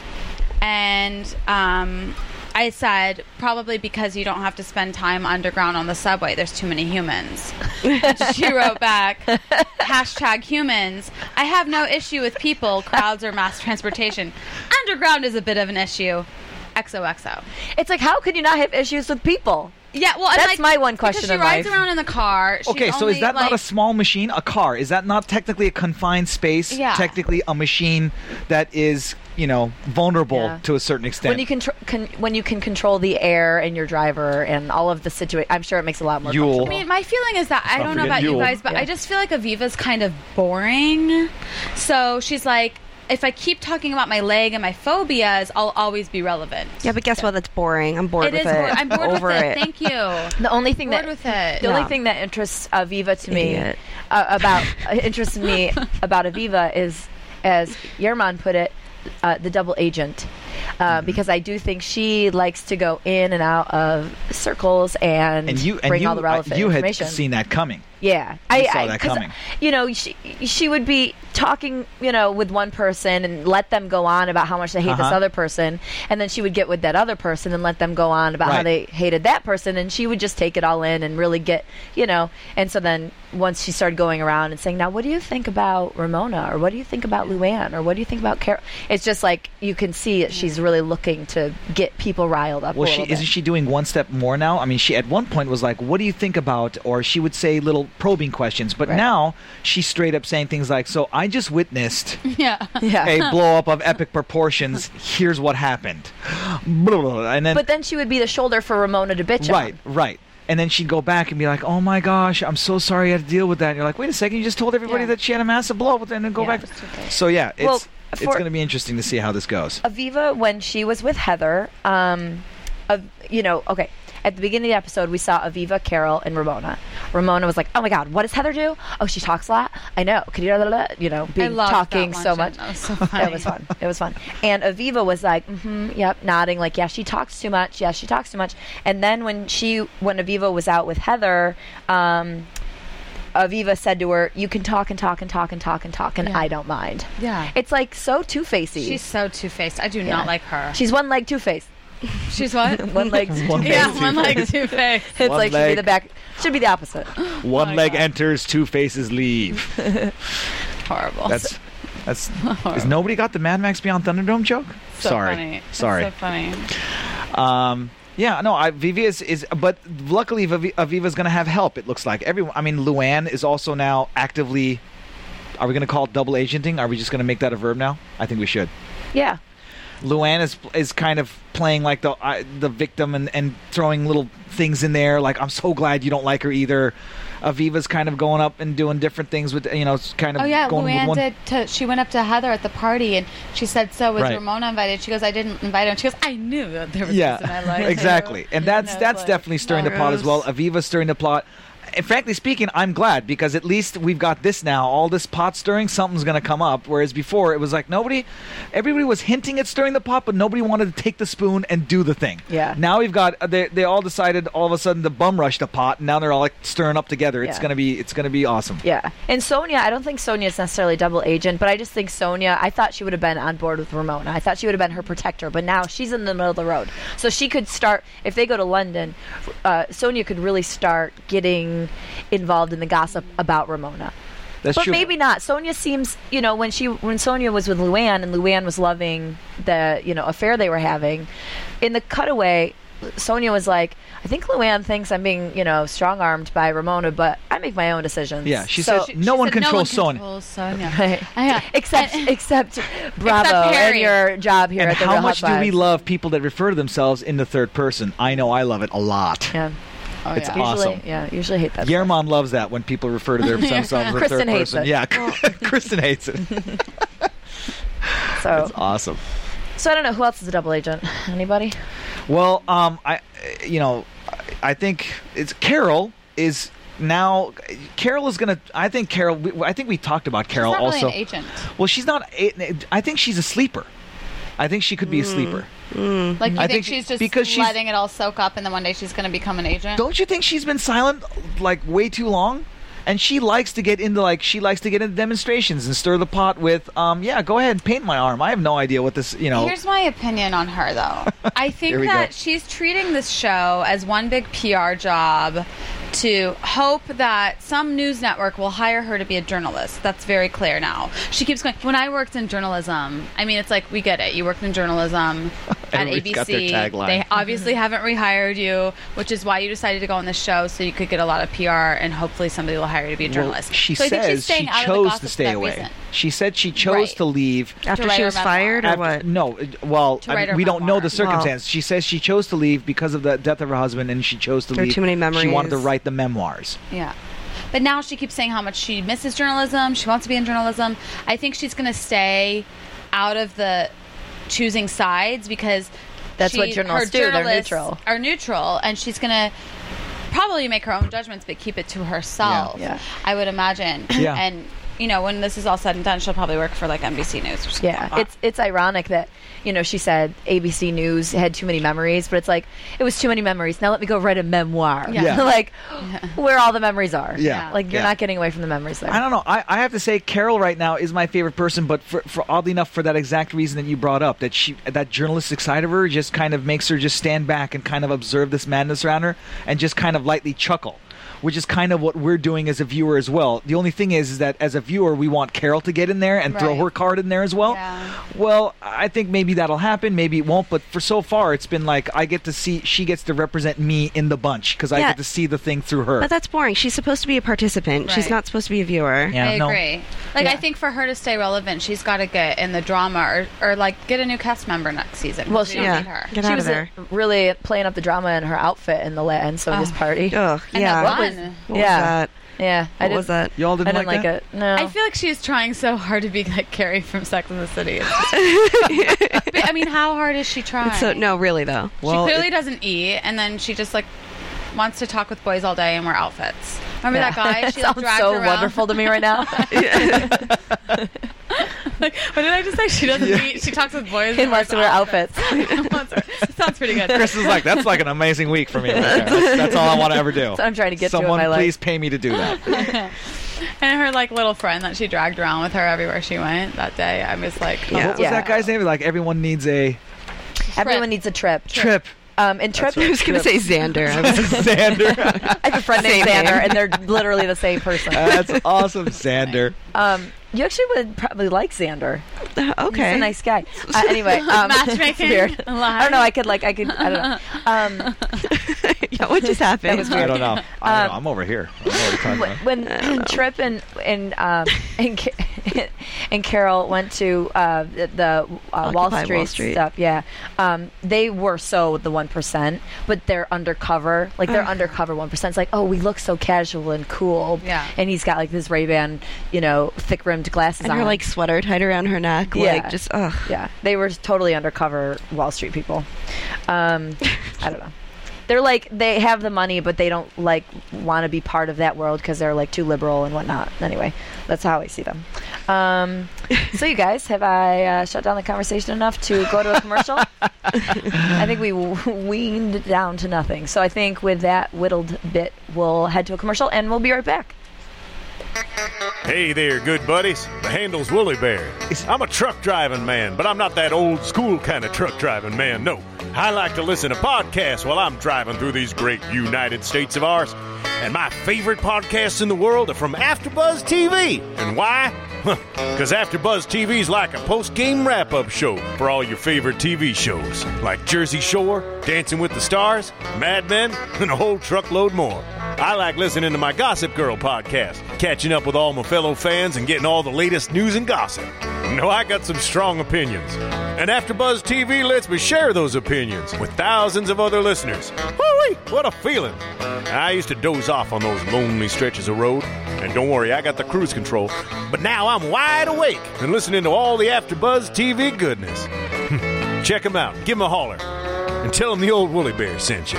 And um, I said, probably because you don't have to spend time underground on the subway. There's too many humans. She wrote back, hashtag humans. I have no issue with people, crowds, or mass transportation. Underground is a bit of an issue. X O X O. It's like, how could you not have issues with people? Yeah, well, and That's like, my one because question She in rides life. around in the car. She's Okay, so only, is that not like- a small machine? A car? Is that not technically a confined space? Yeah. Technically a machine that is, you know, vulnerable Yeah. to a certain extent. When you can, con- when you can control the air and your driver and all of the situation, I'm sure it makes it a lot more. Yule. I comfortable. mean, my feeling is that I not don't know forget about you Yule. guys, but Yeah. I just feel like Aviva's kind of boring. So she's like, if I keep talking about my leg and my phobias, I'll always be relevant. Yeah, but guess what? That's boring. I'm bored It with is. it. Bored. I'm bored Over with it. it. Thank you. The only thing Bored that with it. the only Yeah. thing that interests Aviva to me Idiot. uh, about uh, interests me about Aviva is, as Yerman put it, uh, the double agent. Uh, Mm-hmm. because I do think she likes to go in and out of circles and, and you and bring you, all the relevant uh, you had information. seen that coming. Yeah, You I, saw I that 'cause, coming. You know, she she would be talking, you know, with one person and let them go on about how much they hate this Uh-huh. other person, and then she would get with that other person and let them go on about how Right. they hated that person, and she would just take it all in and really get, you know. And so then once she started going around and saying, "Now, what do you think about Ramona, or what do you think about Luann, or what do you think about Carol?" It's just like you can see that she's really looking to get people riled up. Well, a she little bit. isn't she doing one step more now? I mean, she at one point was like, "What do you think about?" Or she would say little probing questions, but Right. now she's straight up saying things like, "So I just witnessed Yeah. Yeah. a blow up of epic proportions. Here's what happened." Blah, blah, blah. And then But then she would be the shoulder for Ramona to bitch right, on. right. And then she'd go back and be like, "Oh my gosh, I'm so sorry I had to deal with that." And you're like, "Wait a second, you just told everybody Yeah. that she had a massive blow up," and then go Yeah. back. So yeah, it's Well, it's for- going to be interesting to see how this goes. Aviva, when she was with Heather, um, of you know, okay, at the beginning of the episode, we saw Aviva, Carol, and Ramona. Ramona was like, "Oh my God, what does Heather do? Oh, she talks a lot. I know. Could you, you know, I being loved talking that so luncheon. much." That was so funny. It was fun. It was fun. And Aviva was like, mm-hmm, yep, nodding, like, yeah, she talks too much. Yeah, she talks too much. And then when she, when Aviva was out with Heather, um, Aviva said to her, "You can talk and talk and talk and talk and talk, and Yeah. I don't mind." Yeah. It's like so two-facey. She's so two-faced. I do Yeah. not like her. She's one leg two-faced. She's what? One leg One two-faced. yeah, leg one leg two-faced. two-faced. It's One like should be leg. the back. Should be the opposite. One my leg God. enters, two faces leave. Horrible. That's that's. Has nobody got the Mad Max Beyond Thunderdome joke? so Sorry, funny. It's sorry. so funny. Um, yeah, no, I, Vivi is, is, but luckily Vivi, Aviva's going to have help. It looks like everyone. I mean, Luann is also now actively. Are we going to call it double agenting? Are we just going to make that a verb now? I think we should. Yeah. Luann is is kind of playing like the uh, the victim and, and throwing little things in there. Like, I'm so glad you don't like her either. Aviva's kind of going up and doing different things with, you know, kind of Oh yeah, going with Luann one. did. To, she went up to Heather at the party and she said, "So was Right. Ramona invited?" She goes, "I didn't invite her." And she goes, "I knew that there was Yeah, this in my life." exactly. And that's I was that's like, definitely stirring the pot as well. Aviva's stirring the pot. And frankly speaking, I'm glad, because at least we've got this now. All this pot stirring, something's going to come up. Whereas before, it was like nobody, everybody was hinting at stirring the pot, but nobody wanted to take the spoon and do the thing. Yeah. Now we've got they they all decided all of a sudden to bum rush the pot, and now they're all like stirring up together. It's Yeah. gonna be it's gonna be awesome. Yeah. And Sonia, I don't think Sonia is necessarily double agent, but I just think Sonia, I thought she would have been on board with Ramona. I thought she would have been her protector, but now she's in the middle of the road. So she could start, if they go to London, uh, Sonia could really start getting involved in the gossip about Ramona. That's But true. maybe not. Sonia seems, you know, when she when Sonia was with Luann and Luann was loving the, you know, affair they were having, in the cutaway, Sonia was like, "I think Luann thinks I'm being, you know, strong-armed by Ramona, but I make my own decisions." Yeah, she So- said no She one said, controls no one Sonia. controls Sonia. Right. Yeah. Except, And- except Bravo and Harry. your job here And at the how Real much do we Housewives. love people that refer to themselves in the third person? I know I love it a lot. Yeah. Oh, It's yeah. awesome. Usually, yeah, usually hate that. Yermon loves that when people refer to themselves as Kristen third hates person. it. Yeah, Kristen hates it. So, It's awesome. so I don't know who else is a double agent. Anybody? Well, um, I, you know, I think it's Carol is now. Carol is gonna. I think Carol. we- I think we talked about Carol She's not also. really an agent. Well, she's not. a- I think she's a sleeper. I think she could be a sleeper. Like, you I think, think she's just because she's- letting it all soak up, and then one day she's going to become an agent? Don't you think she's been silent like way too long? And she likes to get into like she likes to get into demonstrations and stir the pot with um yeah, go ahead and paint my arm. I have no idea what this, you know. Here's my opinion on her, though. I think Here we that go. she's treating this show as one big P R job to hope that some news network will hire her to be a journalist. That's very clear now. She keeps going, when I worked in journalism, I mean, it's like, we get it. You worked in journalism at A Everybody's B C. got their tagline. They obviously haven't rehired you, which is why you decided to go on the show, so you could get a lot of P R, and hopefully somebody will hire you to be a journalist. Well, she so I think she's says staying she out of the chose gossip to for stay that away. reason. She said she chose Right. to leave. After write she her was memoir. fired, or After- what? No, uh, well, To I write mean, her we don't know memoir. the circumstance. She says she chose to leave because of the death of her husband, and she chose to There were leave. too many She memories. wanted to write the memoirs. Yeah. But now she keeps saying how much she misses journalism. She wants to be in journalism. I think she's going to stay out of the choosing sides because That's she, what journalists her do. They're journalists neutral. Are neutral, and she's going to probably make her own judgments, but keep it to herself. Yeah. Yeah. I would imagine. Yeah. And you know, when this is all said and done, she'll probably work for like N B C News or something. Yeah, it's it's ironic that, you know, she said A B C News had too many memories, but it's like, it was too many memories. Now let me go write a memoir. Yeah. Yeah. Like, where all the memories are. Yeah. Like, you're Yeah. not getting away from the memories there. I don't know. I, I have to say, Carol right now is my favorite person, but for, for oddly enough, for that exact reason that you brought up, that she that journalistic side of her just kind of makes her just stand back and kind of observe this madness around her and just kind of lightly chuckle. Which is kind of what we're doing as a viewer as well. The only thing is, is that as a viewer, we want Carol to get in there and throw Right. her card in there as well. Yeah. Well, I think maybe that'll happen, maybe it won't. But for so far, it's been like I get to see, she gets to represent me in the bunch because I Yeah. get to see the thing through her. But that's boring. She's supposed to be a participant. She's Right. not supposed to be a viewer. Yeah, I no. agree. Like, Yeah. I think for her to stay relevant, she's got to get in the drama, or, or like get a new cast member next season. 'cause Well, we she- don't Yeah. need her. Get she out was of there. uh, really playing up the drama in her outfit in the La- Ansonia's Oh. party. Ugh, And yeah. the What was, bun. what Yeah. was that? Yeah, I What didn't, was that? Y'all I didn't, didn't like, that? it. No, I feel like she's trying so hard to be like Carrie from Sex and the City. It's just- But, I mean, how hard is she trying? So no, really though. Well, she clearly it- doesn't eat, and then she just like wants to talk with boys all day and wear outfits. Remember Yeah. that guy? She like, sounds dragged so around. wonderful to me right now. Like, what did I just say? She doesn't eat. She talks with boys He wants to wear outfits. Wants to- it sounds pretty good. Chris is like, that's like an amazing week for me. Right there. That's, that's all I want to ever do. So I'm trying to get to in Someone my life. please pay me to do that. And her like little friend that she dragged around with her everywhere she went that day. I was like, Yeah. What was Yeah. that guy's name? Like everyone needs a Everyone needs a trip. trip. Um, and trip. I was gonna say Xander. I was Xander. I have a friend named Same Xander, name. and they're literally the same person. That's awesome, Xander. Um, you actually would probably like Xander. okay. He's a nice guy. Uh, anyway, um, Matchmaking? it's weird. Live? I don't know. I could like. I could. I don't know. Um, yeah, what just happened? was I don't know. I don't Um, know. I'm over here. I'm over talking about. when when Trip and and um, and, Ca- and Carol went to uh, the, the uh, Wall, Occupy Street Wall Street. stuff, yeah, um, they were so the one percent, but they're undercover, like they're undercover one percent. It's like, oh, we look so casual and cool, Yeah. And he's got like this Ray-Ban, you know, thick rimmed glasses and on, her like sweater tied around her neck. Yeah. Like just ugh. yeah, they were totally undercover Wall Street people. Um, I don't know. They're like they have the money, but they don't like want to be part of that world because they're like too liberal and whatnot. Anyway, that's how I see them. Um, so, you guys, have I uh, shut down the conversation enough to go to a commercial? I think we w- weaned it down to nothing. So I think with that whittled bit, we'll head to a commercial and we'll be right back. Hey there, good buddies. The handle's Woolly Bear. I'm a truck driving man, but I'm not that old school kind of truck driving man, no. I like to listen to podcasts while I'm driving through these great United States of ours. And my favorite podcasts in the world are from AfterBuzz T V. And why? Because AfterBuzz T V's like a post-game wrap-up show for all your favorite T V shows, like Jersey Shore, Dancing with the Stars, Mad Men, and a whole truckload more. I like listening to my Gossip Girl podcast, catching up with all my fellow fans and getting all the latest news and gossip. No, I got some strong opinions. And AfterBuzz T V lets me share those opinions with thousands of other listeners. Woo-wee, what a feeling. I used to doze off on those lonely stretches of road. And don't worry, I got the cruise control. But now I'm wide awake and listening to all the AfterBuzz T V goodness. Check them out. Give them a holler. And tell them the old Woolly Bear sent you.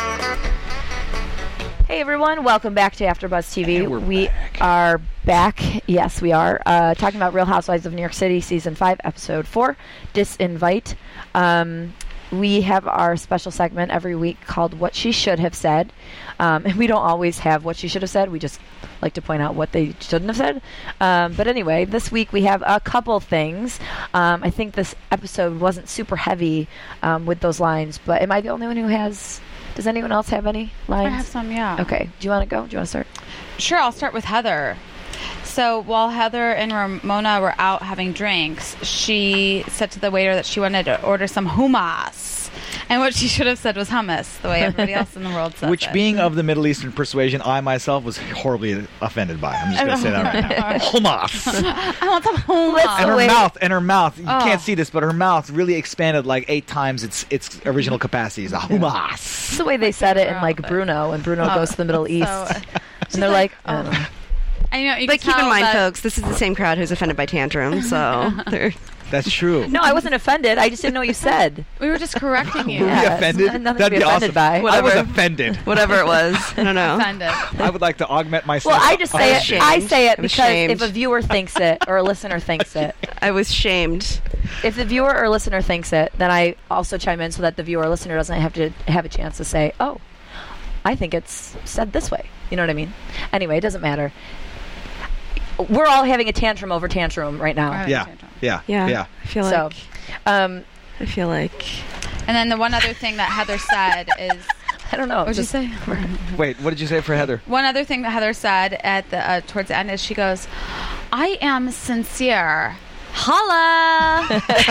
Hey everyone, welcome back to AfterBuzz T V. And we're we back. are back. Yes, we are uh, talking about Real Housewives of New York City, season five, episode four, Disinvite. Um, we have our special segment every week called "What She Should Have Said," um, and we don't always have what she should have said. We just like to point out what they shouldn't have said. Um, but anyway, this week we have a couple things. Um, I think this episode wasn't super heavy um, with those lines, but am I the only one who has? Does anyone else have any lines? I have some, yeah. Okay. Do you want to go? Do you want to start? Sure, I'll start with Heather. So while Heather and Ramona were out having drinks, she said to the waiter that she wanted to order some hummus. And what she should have said was hummus, the way everybody else in the world says Which, it. being of the Middle Eastern persuasion, I myself was horribly offended by. I'm just going to say that right now. Hummus. I want some hummus. And her Wait. mouth, and her mouth, you Oh. can't see this, but her mouth really expanded like eight times its its original capacity. It's a hummus. It's the way they said it in Girl, like but- Bruno, when Bruno Oh, goes to the Middle so- East. and they're like, I don't know. I know, you But can keep in tell mind, that- folks, this is the same crowd who's offended by tantrums, so they're That's true. No, I wasn't offended. I just didn't know what you said. We were just correcting you. Were we Yeah, offended? it's nothing to That'd be be offended awesome. by. I was Whatever. offended. whatever it was. I don't know. Offended. I would like to augment my. Well, I just say I it. was shamed. I say it I was because shamed. if a viewer thinks it or a listener thinks it, I was shamed. if the viewer or listener thinks it, then I also chime in so that the viewer or listener doesn't have to have a chance to say, "Oh, I think it's said this way." You know what I mean? Anyway, it doesn't matter. We're all having a tantrum over tantrum right now. Right. Yeah, yeah, Yeah. yeah. I feel So, like. um, I feel like. And then the one other thing that Heather said is... I don't know. What'd you just- say? Wait, what did you say for Heather? One other thing that Heather said at the uh, towards the end is she goes, "I am sincere. Holla."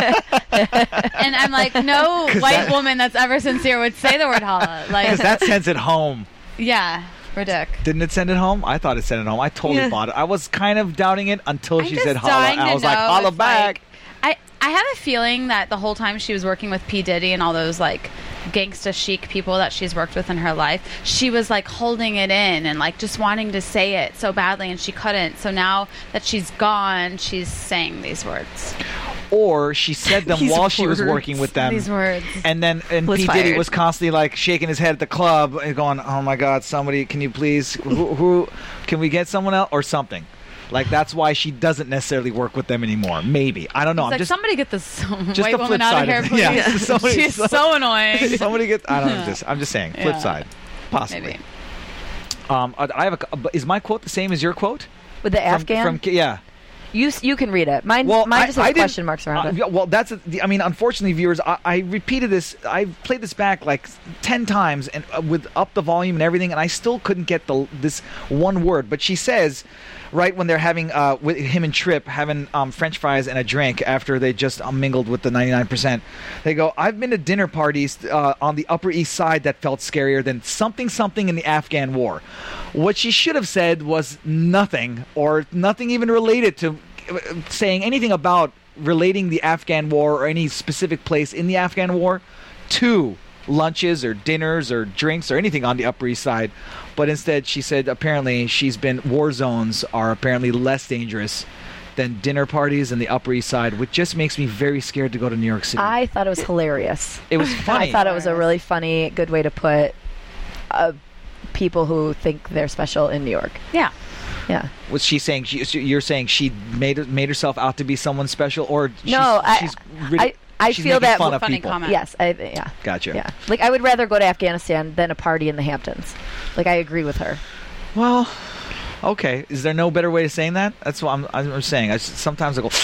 And I'm like, no 'Cause white that- woman that's ever sincere would say the word holla. Like, Because that sends it home. yeah, ridiculous. Didn't it send it home? I thought it sent it home. I totally Yeah. bought it. I was kind of doubting it until I'm she just said holla. dying And I to was like, know holla if, back. like, I I have a feeling that the whole time she was working with P. Diddy and all those like gangsta chic people that she's worked with in her life, she was like holding it in and like just wanting to say it so badly, and she couldn't. So now that she's gone, she's saying these words. Or she said them These while she was words. working with them. These words. And then and Was P. Diddy fired. was constantly like shaking his head at the club and going, "Oh my God, somebody, can you please, who, who can we get someone else or something?" Like that's why she doesn't necessarily work with them anymore. Maybe I don't know. He's I'm like, just somebody get this just white the woman flip out of side here, of it. please. Yeah. Somebody- She's so annoying. somebody get. I don't know. Just I'm just saying. Flip Yeah. side, possibly. Maybe. Um, I I have a. Is my quote the same as your quote? with the From- Afghan, From, yeah. you s- you can read it. Mine Well, mine I- just I has didn't- question marks around Uh, it. yeah, well, that's. A, the- I mean, unfortunately, viewers, I, I repeated this. I played this back like ten times and uh, with up the volume and everything, and I still couldn't get the this one word. But she says, right when they're having uh, with him and Tripp having um, French fries and a drink after they just um, mingled with the ninety-nine percent, they go, "I've been to dinner parties uh, on the Upper East Side that felt scarier than something something in the Afghan War." What she should have said was nothing, or nothing even related to uh, saying anything about relating the Afghan War or any specific place in the Afghan War to lunches or dinners or drinks or anything on the Upper East Side. But instead, she said apparently she's been war zones are apparently less dangerous than dinner parties in the Upper East Side, which just makes me very scared to go to New York City. I thought it was hilarious. it was funny. I thought it was a really funny, good way to put uh, people who think they're special in New York. Yeah. Yeah. Was she saying? She, so you're saying she made made herself out to be someone special, or she's, No, I- she's rid- I- I she's feel making that- fun of Funny people. comment. Yes. I, yeah. Gotcha. Yeah. Like I would rather go to Afghanistan than a party in the Hamptons. Like I agree with her. Well, okay. Is there no better way of saying that? That's what I'm, I'm saying. I s sometimes I go,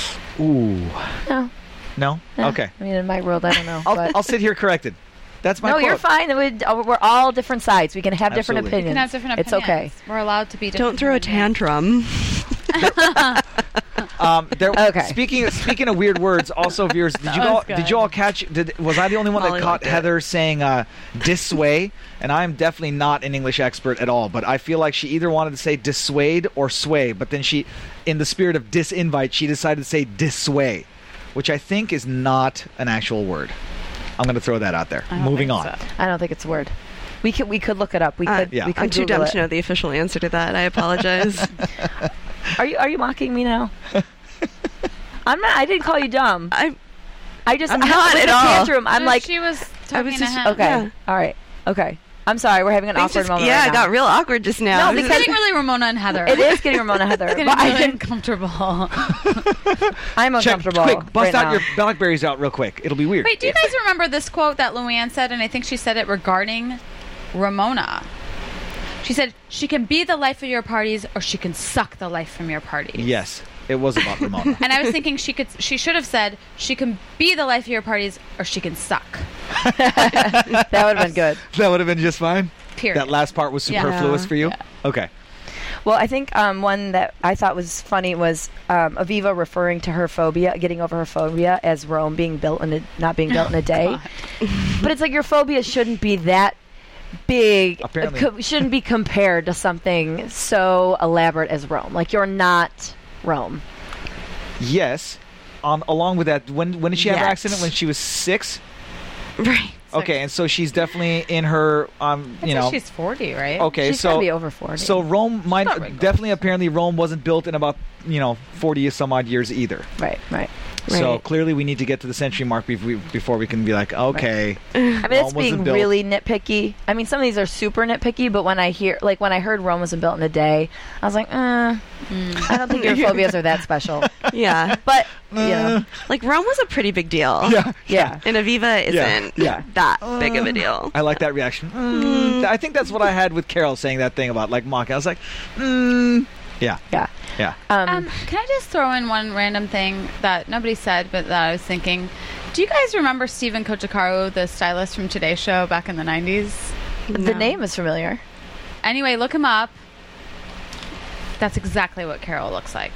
ooh, No. no. no. Okay. I mean, in my world, I don't know. I'll, but I'll sit here corrected. That's my no, quote. you're fine. It would- uh, We're all different sides. We can have different Absolutely. opinions. You can have different It's opinions. okay. We're allowed to be different. Don't throw a human beings. tantrum. Um, there, Okay. Speaking speaking of weird words, also viewers, did you That all was good. did you all catch? Did was I the only one Molly that caught liked it. Heather saying uh, "dissuade"? And I'm definitely not an English expert at all, but I feel like she either wanted to say dissuade or sway, but then she, in the spirit of disinvite, she decided to say dissuade, which I think is not an actual word. I'm going to throw that out there. I don't Moving think on. so. I don't think it's a word. We could we could look it up. We Uh, could. yeah. We could I'm too Google dumb it. to know the official answer to that. I apologize. Are you are you mocking me now? I'm not. I didn't call you dumb. I I just I'm I- not with at the all. tantrum. I'm No, like she was talking was to just- him. okay. Yeah. All right. Okay. I'm sorry. We're having an things awkward just- moment. yeah, right it now. got real awkward just now. It's because- getting really Ramona and Heather. It is getting Ramona Heather. It's getting but I really didn't, uncomfortable. I'm Check uncomfortable. quick. Bust right out now. your blackberries out real quick. It'll be weird. Wait, do you guys remember this quote that Luann said? And I think she said it regarding Ramona. She said, "She can be the life of your parties, or she can suck the life from your parties." Yes, it was about Ramona. And I was thinking she could. She should have said, "She can be the life of your parties, or she can suck." That would have been good. That would have been just fine. Period. That last part was Yeah. superfluous for you. Yeah. Okay. Well, I think um, one that I thought was funny was um, Aviva referring to her phobia, getting over her phobia, as Rome being built in a, not being built in a day. But it's like your phobia shouldn't be that big. Apparently. Co- shouldn't be compared to something so elaborate as Rome. Like you're not Rome. Yes. Um, along with that, when when did she have her Yet. accident? When she was six. right. Okay, and so she's definitely in her, um, I you think know. she's forty, right? Okay, She's so gotta be over forty. so Rome might not very definitely apparently Rome wasn't built in about you know forty some odd years either. right, right. So Right. clearly we need to get to the century mark before we, before we can be like, okay, I mean, Rome it's wasn't being built- really nitpicky. I mean, some of these are super nitpicky, but when I hear, like, when I heard Rome wasn't built in a day, I was like, uh, I don't think your phobias are that special. Yeah. But, you know, Like Rome was a pretty big deal. yeah, yeah. And Aviva Yeah, isn't yeah. that big of a deal. I like that reaction. Mm. I think that's what I had with Carol saying that thing about like mocking. I was like, mm. yeah, Yeah. yeah. Um, Um, can I just throw in one random thing that nobody said, but that I was thinking? Do you guys remember Stephen Kochikaru, the stylist from Today Show back in the nineties? the No. name is familiar. Anyway, look him up. That's exactly what Carol looks like.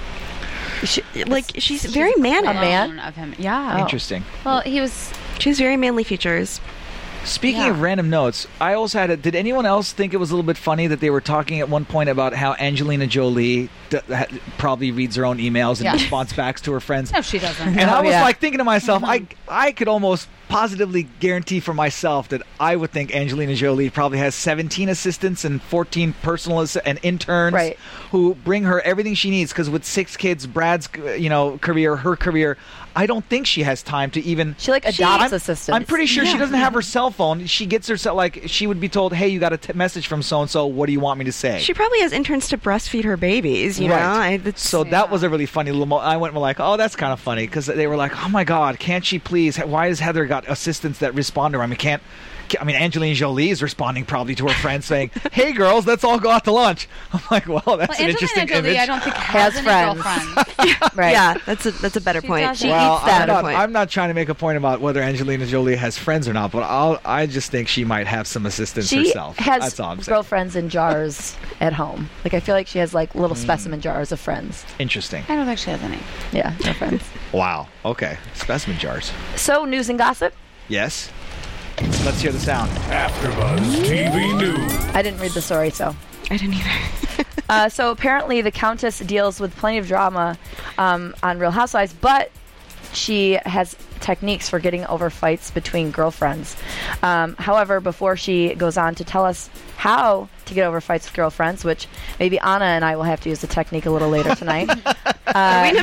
She, like she's very manly. A man? Clone of him. Yeah. Oh. Interesting. Well, he was. She has very manly features. Speaking Yeah. of random notes, I also had a. Did anyone else think it was a little bit funny that they were talking at one point about how Angelina Jolie d- ha- probably reads her own emails and Yeah. responds back to her friends? No, she doesn't. And I Oh, was yeah. like thinking to myself, I I could almost positively guarantee for myself that I would think Angelina Jolie probably has seventeen assistants and fourteen personal assi- and interns Right. who bring her everything she needs. Because with six kids, Brad's you know career, her career, I don't think she has time to even. She, like, She- adopts I'm, assistants. I'm pretty sure she Yeah. doesn't have her cell phone. She gets herself like she would be told, "Hey, you got a t- message from so and so. What do you want me to say?" She probably has interns to breastfeed her babies. You Right. know. I, that's, So that was a really funny little. Mo- I went like, "Oh, that's kind of funny," because they were like, "Oh my God, can't she please? Why has Heather got assistants that respond to her? I mean, can't." I mean, Angelina Jolie is responding probably to her friends saying, "Hey, girls, let's all go out to lunch." I'm like, "Well, that's Well, an Angelina interesting Jolie, image." I don't think has, Has any friends. girlfriends. Right. Yeah, that's a that's a better She point. doesn't. She well, eats I'm that. not, Point. I'm not trying to make a point about whether Angelina Jolie has friends or not, but I'll, I just think she might have some assistants She herself. has That's all I'm saying. girlfriends in jars at home. Like, I feel like she has, like, little Mm. specimen jars of friends. Interesting. I don't think she has any. Yeah, no friends. Wow. Okay. Specimen jars. So, news and gossip. Yes. Let's hear the sound. AfterBuzz T V News. I didn't read the story, so. I didn't either. Uh, so apparently the Countess deals with plenty of drama um, on Real Housewives, but she has techniques for getting over fights between girlfriends. Um, however, before she goes on to tell us how to get over fights with girlfriends, which maybe Anna and I will have to use the technique a little later tonight, Are we uh,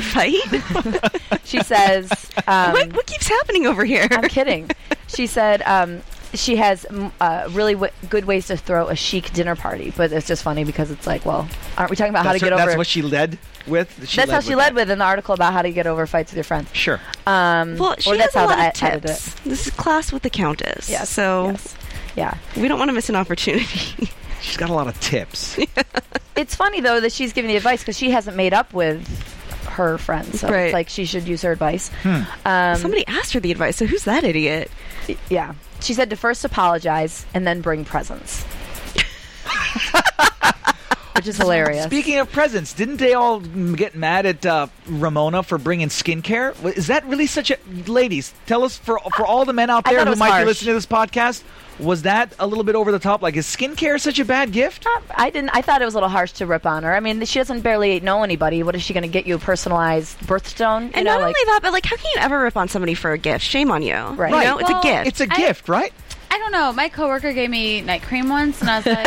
in a fight? she says... Um, what what keeps happening over here? I'm kidding. She said um, she has mm, uh, really w- good ways to throw a chic dinner party, but it's just funny because it's like, well, aren't we talking about how That's, to her- get that's over... what she led with? She That's how she led that. with in the article about how to get over fights with your friends. Sure. Um, Well, or she that's has a how lot the, of I edited tips. it. This is class with the Countess. Yes. So yes. Yeah. we don't want to miss an opportunity. She's got a lot of tips. It's funny though that she's giving the advice because she hasn't made up with her friends, so Right. it's like she should use her advice. Hmm. Um, Somebody asked her the advice, so who's that idiot? yeah. She said to first apologize and then bring presents. which is hilarious. Speaking of presents, didn't they all mm, get mad at uh, Ramona for bringing skincare? W- Is that really such a... Ladies, tell us, for for all the men out I there thought it who was might harsh. be listening to this podcast, was that a little bit over the top? Like, is skincare such a bad gift? Uh, I didn't. I thought it was a little harsh to rip on her. I mean, she doesn't barely know anybody. What is she going to get you? A personalized birthstone? You And know, not like, only that, but like, how can you ever rip on somebody for a gift? Shame on you. Right. You know, Right. it's Well, a gift. It's a I- gift, right? I don't know. My coworker gave me night cream once, and I was like,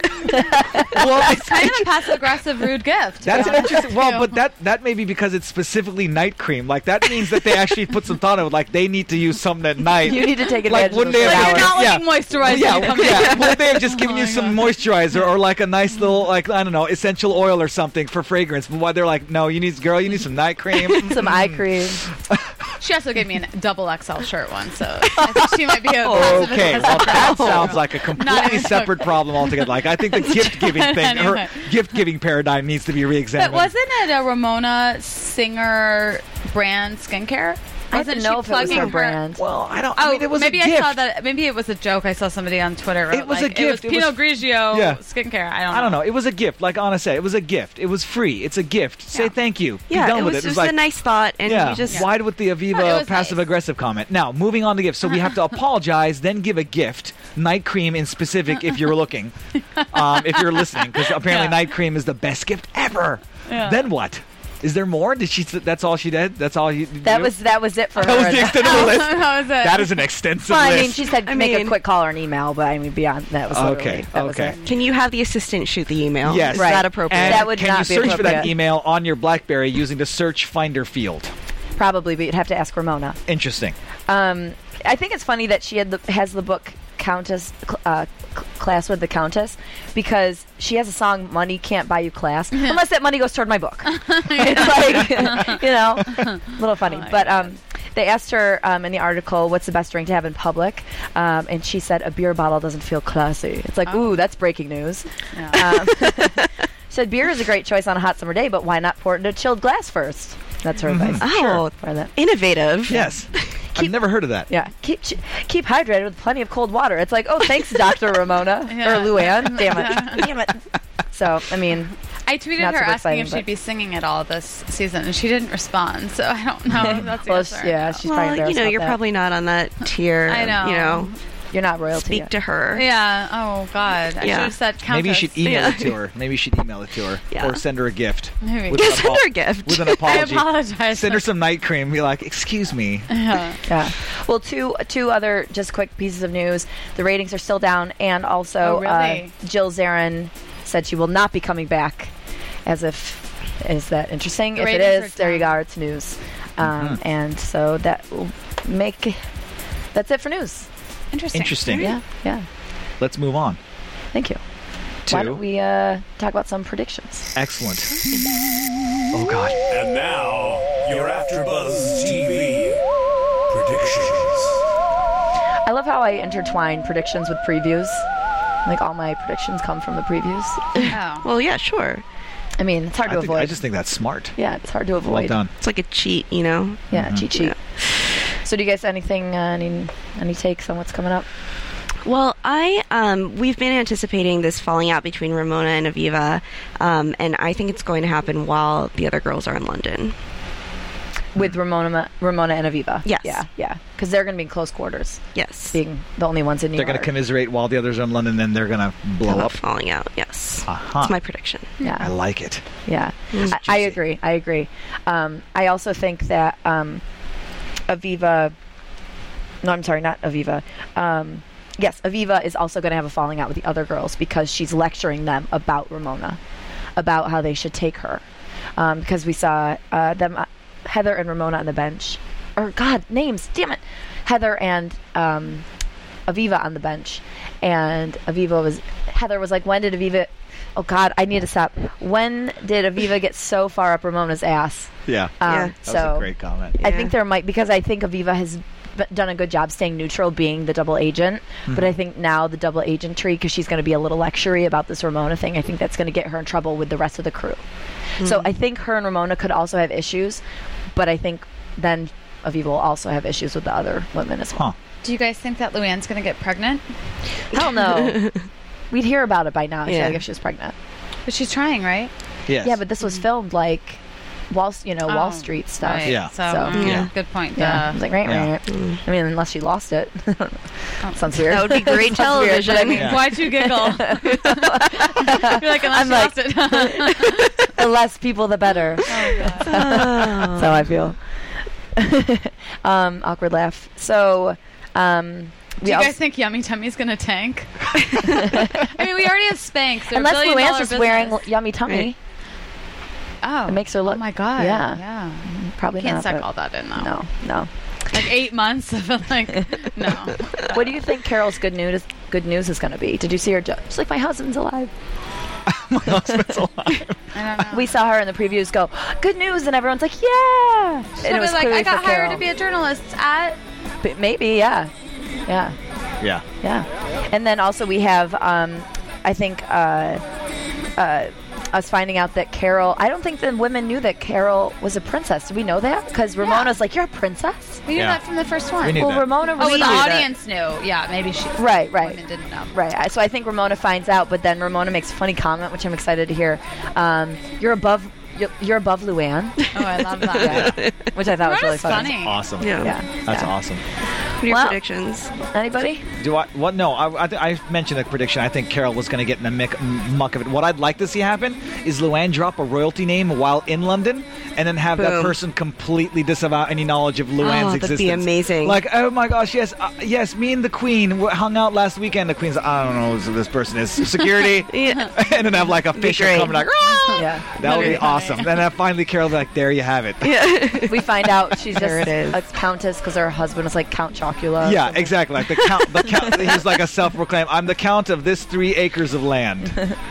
Well, it's kind of a passive aggressive, rude gift. to That's be an honest interesting. with Well, you. but that that may be because it's specifically night cream. Like that means that they actually put some thought into it. Like they need to use something at night. you need to take Like, advantage wouldn't of they the have- You're shower. not Yeah. looking moisturized. Yeah, when you come yeah. in. Well, they have just given Oh you my some God. moisturizer or like a nice little, like I don't know, essential oil or something for fragrance. But why they're like, no, you need, girl, you need some night cream. Some eye cream. She also gave me a double X L shirt once, so I think she might be a passive Okay, aggressive well that girl. sounds like a Not completely even separate joking. problem altogether. Like I think the gift giving thing, her Anyway. gift giving paradigm needs to be But re-examined. wasn't it a Ramona Singer brand skincare? I Wasn't didn't she know if it was plugging her brand. Well, I don't. Oh, I mean, it was maybe a I gift. saw that. Maybe it was a joke. I saw somebody on Twitter. Wrote, It was like, a gift. It It was was- Pinot Grigio Yeah. skincare. I don't know. I don't know. It was a gift, like Anna said. It was a gift. It was free. It's a gift. Say Yeah. thank you. Be yeah, done it with was it. It was just like a nice thought, and yeah. you just Why with the Oh, it Aviva was passive nice. aggressive comment? Now, moving on to gifts. So we have to apologize, then give a gift. Night cream in specific, if you're looking, um, if you're listening, because apparently Yeah. night cream is the best gift ever. Yeah. Then what? Is there more? Did she? That's all she did. That's all you. That do? was that was it for That her. was the extent of the list. How was it? That is an extensive Well, I list. mean, she said I make a mean- quick call or an email, but I mean beyond that was literally, Okay, that was okay. it. Can you have the assistant shoot the email? Yes. Is Right. that appropriate? And That would can not you be search for that appropriate. email on your BlackBerry using the search finder field? Probably, but you'd have to ask Ramona. Interesting. Um, I think it's funny that she had the, has the book Countess cl- uh, cl- Class with the Countess because she has a song "Money Can't Buy You Class" unless that money goes toward my book. It's like you know, a little funny. Oh my but um, they asked her um, in the article, "What's the best drink to have in public?" Um, and she said, "A beer bottle doesn't feel classy." It's like, ooh, that's breaking news. Yeah. Um, said beer is a great choice on a hot summer day, but why not pour it into a chilled glass first? That's her advice. Oh, For that. innovative. Yes. I've never heard of that. Yeah, keep ch- keep hydrated with plenty of cold water. It's like, oh, thanks, Doctor Ramona Yeah. or Luann. Damn it, damn it. So, I mean, I tweeted Not her super asking exciting, if she'd but- be singing it all this season, and she didn't respond. So I don't know if that's the well, answer. sh- yeah, she's probably Well, you embarrassed know, about you're that. probably not on that tier. I know. You know, you're not royalty. speak yet. to her. Yeah. Oh God. I Yeah. should have said Countess. Maybe you should email Yeah. it to her. Maybe you should email it to her. Yeah. Or send her a gift. Maybe. With Yeah, an send apo- her a gift. With an I apology. apologize. Send her some night cream. Be like, excuse me. Yeah. Yeah. Well, two two other just quick pieces of news. The ratings are still down, and also Oh, really? uh, Jill Zarin said she will not be coming back. As if is that interesting? The if it ratings is, are there you go. down. It's news, um, and so that will make. That's it for news. Interesting. Interesting. Yeah. Yeah. Let's move on. Thank you. To Why don't we uh, talk about some predictions? excellent. Oh God. And now, your AfterBuzz T V predictions. I love how I intertwine predictions with previews. Like all my predictions come from the previews. Oh. Well, yeah, sure. I mean, it's hard I, to think, avoid. I just think that's smart. yeah, it's hard to avoid. Well done. It's like a cheat, you know. Yeah, cheat sheet. Yeah. So, do you guys anything? Uh, any any takes on what's coming up? Well, I um, we've been anticipating this falling out between Ramona and Aviva, um, and I think it's going to happen while the other girls are in London. With Ramona, Ramona and Aviva. Yes. Yeah, yeah. Because they're going to be in close quarters, Yes, being the only ones in New They're going York. to commiserate while the others are in London, then they're going to blow About up. falling out. Yes, Uh-huh. that's my prediction. I Yeah, like it. yeah. Mm. I, I Juicy. agree. I agree. Um, I also think that um, Aviva. No, I'm sorry, not Aviva. Um, yes, Aviva is also going to have a falling out with the other girls because she's lecturing them about Ramona, about how they should take her. Um, because we saw uh, them, uh, Heather and Ramona on the bench, or God, names, damn it, Heather and um, Aviva on the bench, and Aviva was Heather was like, when did Aviva? Oh God, I need to stop. When did Aviva get so far up Ramona's ass? Yeah. Um, Yeah. That so was a great comment. I Yeah. think there might, because I think Aviva has b- done a good job staying neutral, being the double agent. But I think now the double agentry, because she's going to be a little lectury about this Ramona thing, I think that's going to get her in trouble with the rest of the crew. So I think her and Ramona could also have issues, but I think then Aviva will also have issues with the other women as well. Huh. Do you guys think that Luann's going to get pregnant? Hell no. We'd hear about it by now, I feel Yeah. like, if she was pregnant. But she's trying, right? Yes. Yeah, but this was filmed like Wall, you know, Wall Oh, Street stuff. Right. Yeah. So, So, mm, yeah. good point. Yeah, I Uh, was like, right, Yeah. right. I mean, unless she lost it. Sounds weird. That would be great Sounds weird, but I television. mean, Yeah. Why'd you giggle? You're like, unless I'm you like- lost it. the less people, the better. That's how I feel. um, awkward laugh. So, um, we Do you also, guys think Yummy Tummy's going to tank? I mean, we already have Spanx. They're a unless billion Luann's dollar just wearing business. Yummy Tummy, Right. Oh, it makes her look. Oh my god. Yeah. Yeah. Probably Can't not. suck but- all that in though. No, no. Like eight months of like no. What do you think Carol's good news good news is going to be? Did you see her? Jo- She's like, my husband's alive. My husband's alive. I don't know. We saw her in the previews go, good news, and everyone's like, yeah. She'll and it be was like, clearly I got for hired Carol. to be a journalist at. But maybe, yeah, yeah, Yeah. yeah. And then also we have, um, I think, uh, uh, us finding out that Carol. I don't think the women knew that Carol was a princess. Did we know that? Because Ramona's like, you're a princess. We knew Yeah. that from the first one. We knew Well, that. Ramona. Oh, well, we the knew that. audience knew. Yeah, maybe she. Right, right. Women didn't know. Right. I- So I think Ramona finds out, but then Ramona makes a funny comment, which I'm excited to hear. Um, you're above. You're, you're above Luann. Oh, I love that. Yeah. Which I thought was really Ramona's funny. funny. Awesome. Yeah. Yeah. That's yeah. awesome. What are your Well- predictions? Anybody? Do I? What? No. I, I, th- I mentioned a prediction. I think Carol was going to get in the mick, m- muck of it. What I'd like to see happen is Luann drop a royalty name while in London, and then have that Boom. person completely disavow any knowledge of Luann's Oh, that'd existence. be amazing. Like, oh my gosh, yes, uh, yes. Me and the Queen w- hung out last weekend. The Queen's, like, I don't know who this person is. Security, Yeah. and then have like a fish great. come like, "Ah!" Yeah. That would be That'd be funny. awesome. And then finally Carol would be like, there you have it. Yeah. We find out she's just There it is. a countess because her husband was like Count Chocula. Yeah, exactly. Like the count. The count. He's like a self-proclaimed. I'm the count of this three acres of land.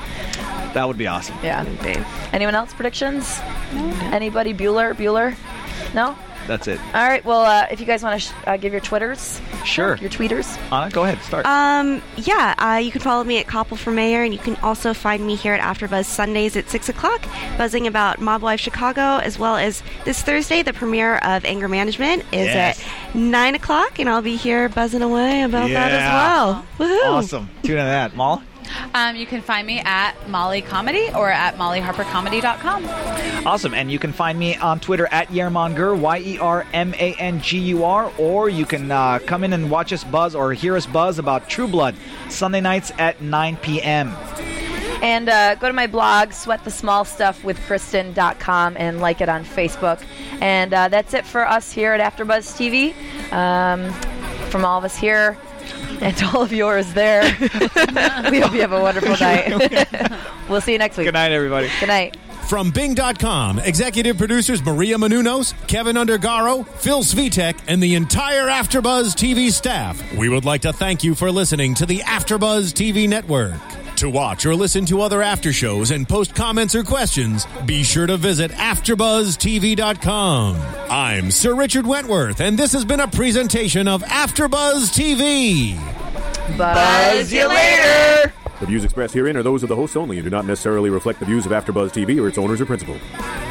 That would be awesome. Yeah. Anyone else predictions? Anybody? Bueller? Bueller? No? That's it. All right. Well, uh, if you guys want to sh- uh, give your Twitters, Sure. your tweeters. Anna, go ahead. Start. Um, yeah, uh, you can follow me at Koppel for Mayor, and you can also find me here at AfterBuzz Sundays at six o'clock, buzzing about Mob Life Chicago, as well as this Thursday, the premiere of Anger Management is Yes. at nine o'clock, and I'll be here buzzing away about that as Yeah. well. Woohoo! Awesome. Tune in to that. Maul? Um, you can find me at Molly Comedy or at molly harper comedy dot com. Awesome. And you can find me on Twitter at Yermangur, Y E R M A N G U R, or you can uh, come in and watch us buzz or hear us buzz about True Blood, Sunday nights at nine p.m. And uh, go to my blog, sweat the small stuff with kristen dot com, and like it on Facebook. And uh, that's it for us here at AfterBuzz T V. Um, from all of us here and to all of yours there, we hope you have a wonderful night. We'll see you next week. Good night, everybody. Good night. From Bing dot com, executive producers Maria Menounos, Kevin Undergaro, Phil Svitek, and the entire AfterBuzz T V staff, we would like to thank you for listening to the AfterBuzz T V network. To watch or listen to other after shows and post comments or questions, be sure to visit after buzz T V dot com. I'm Sir Richard Wentworth, and this has been a presentation of AfterBuzz T V. Buzz you later. The views expressed herein are those of the hosts only and do not necessarily reflect the views of AfterBuzz T V or its owners or principals.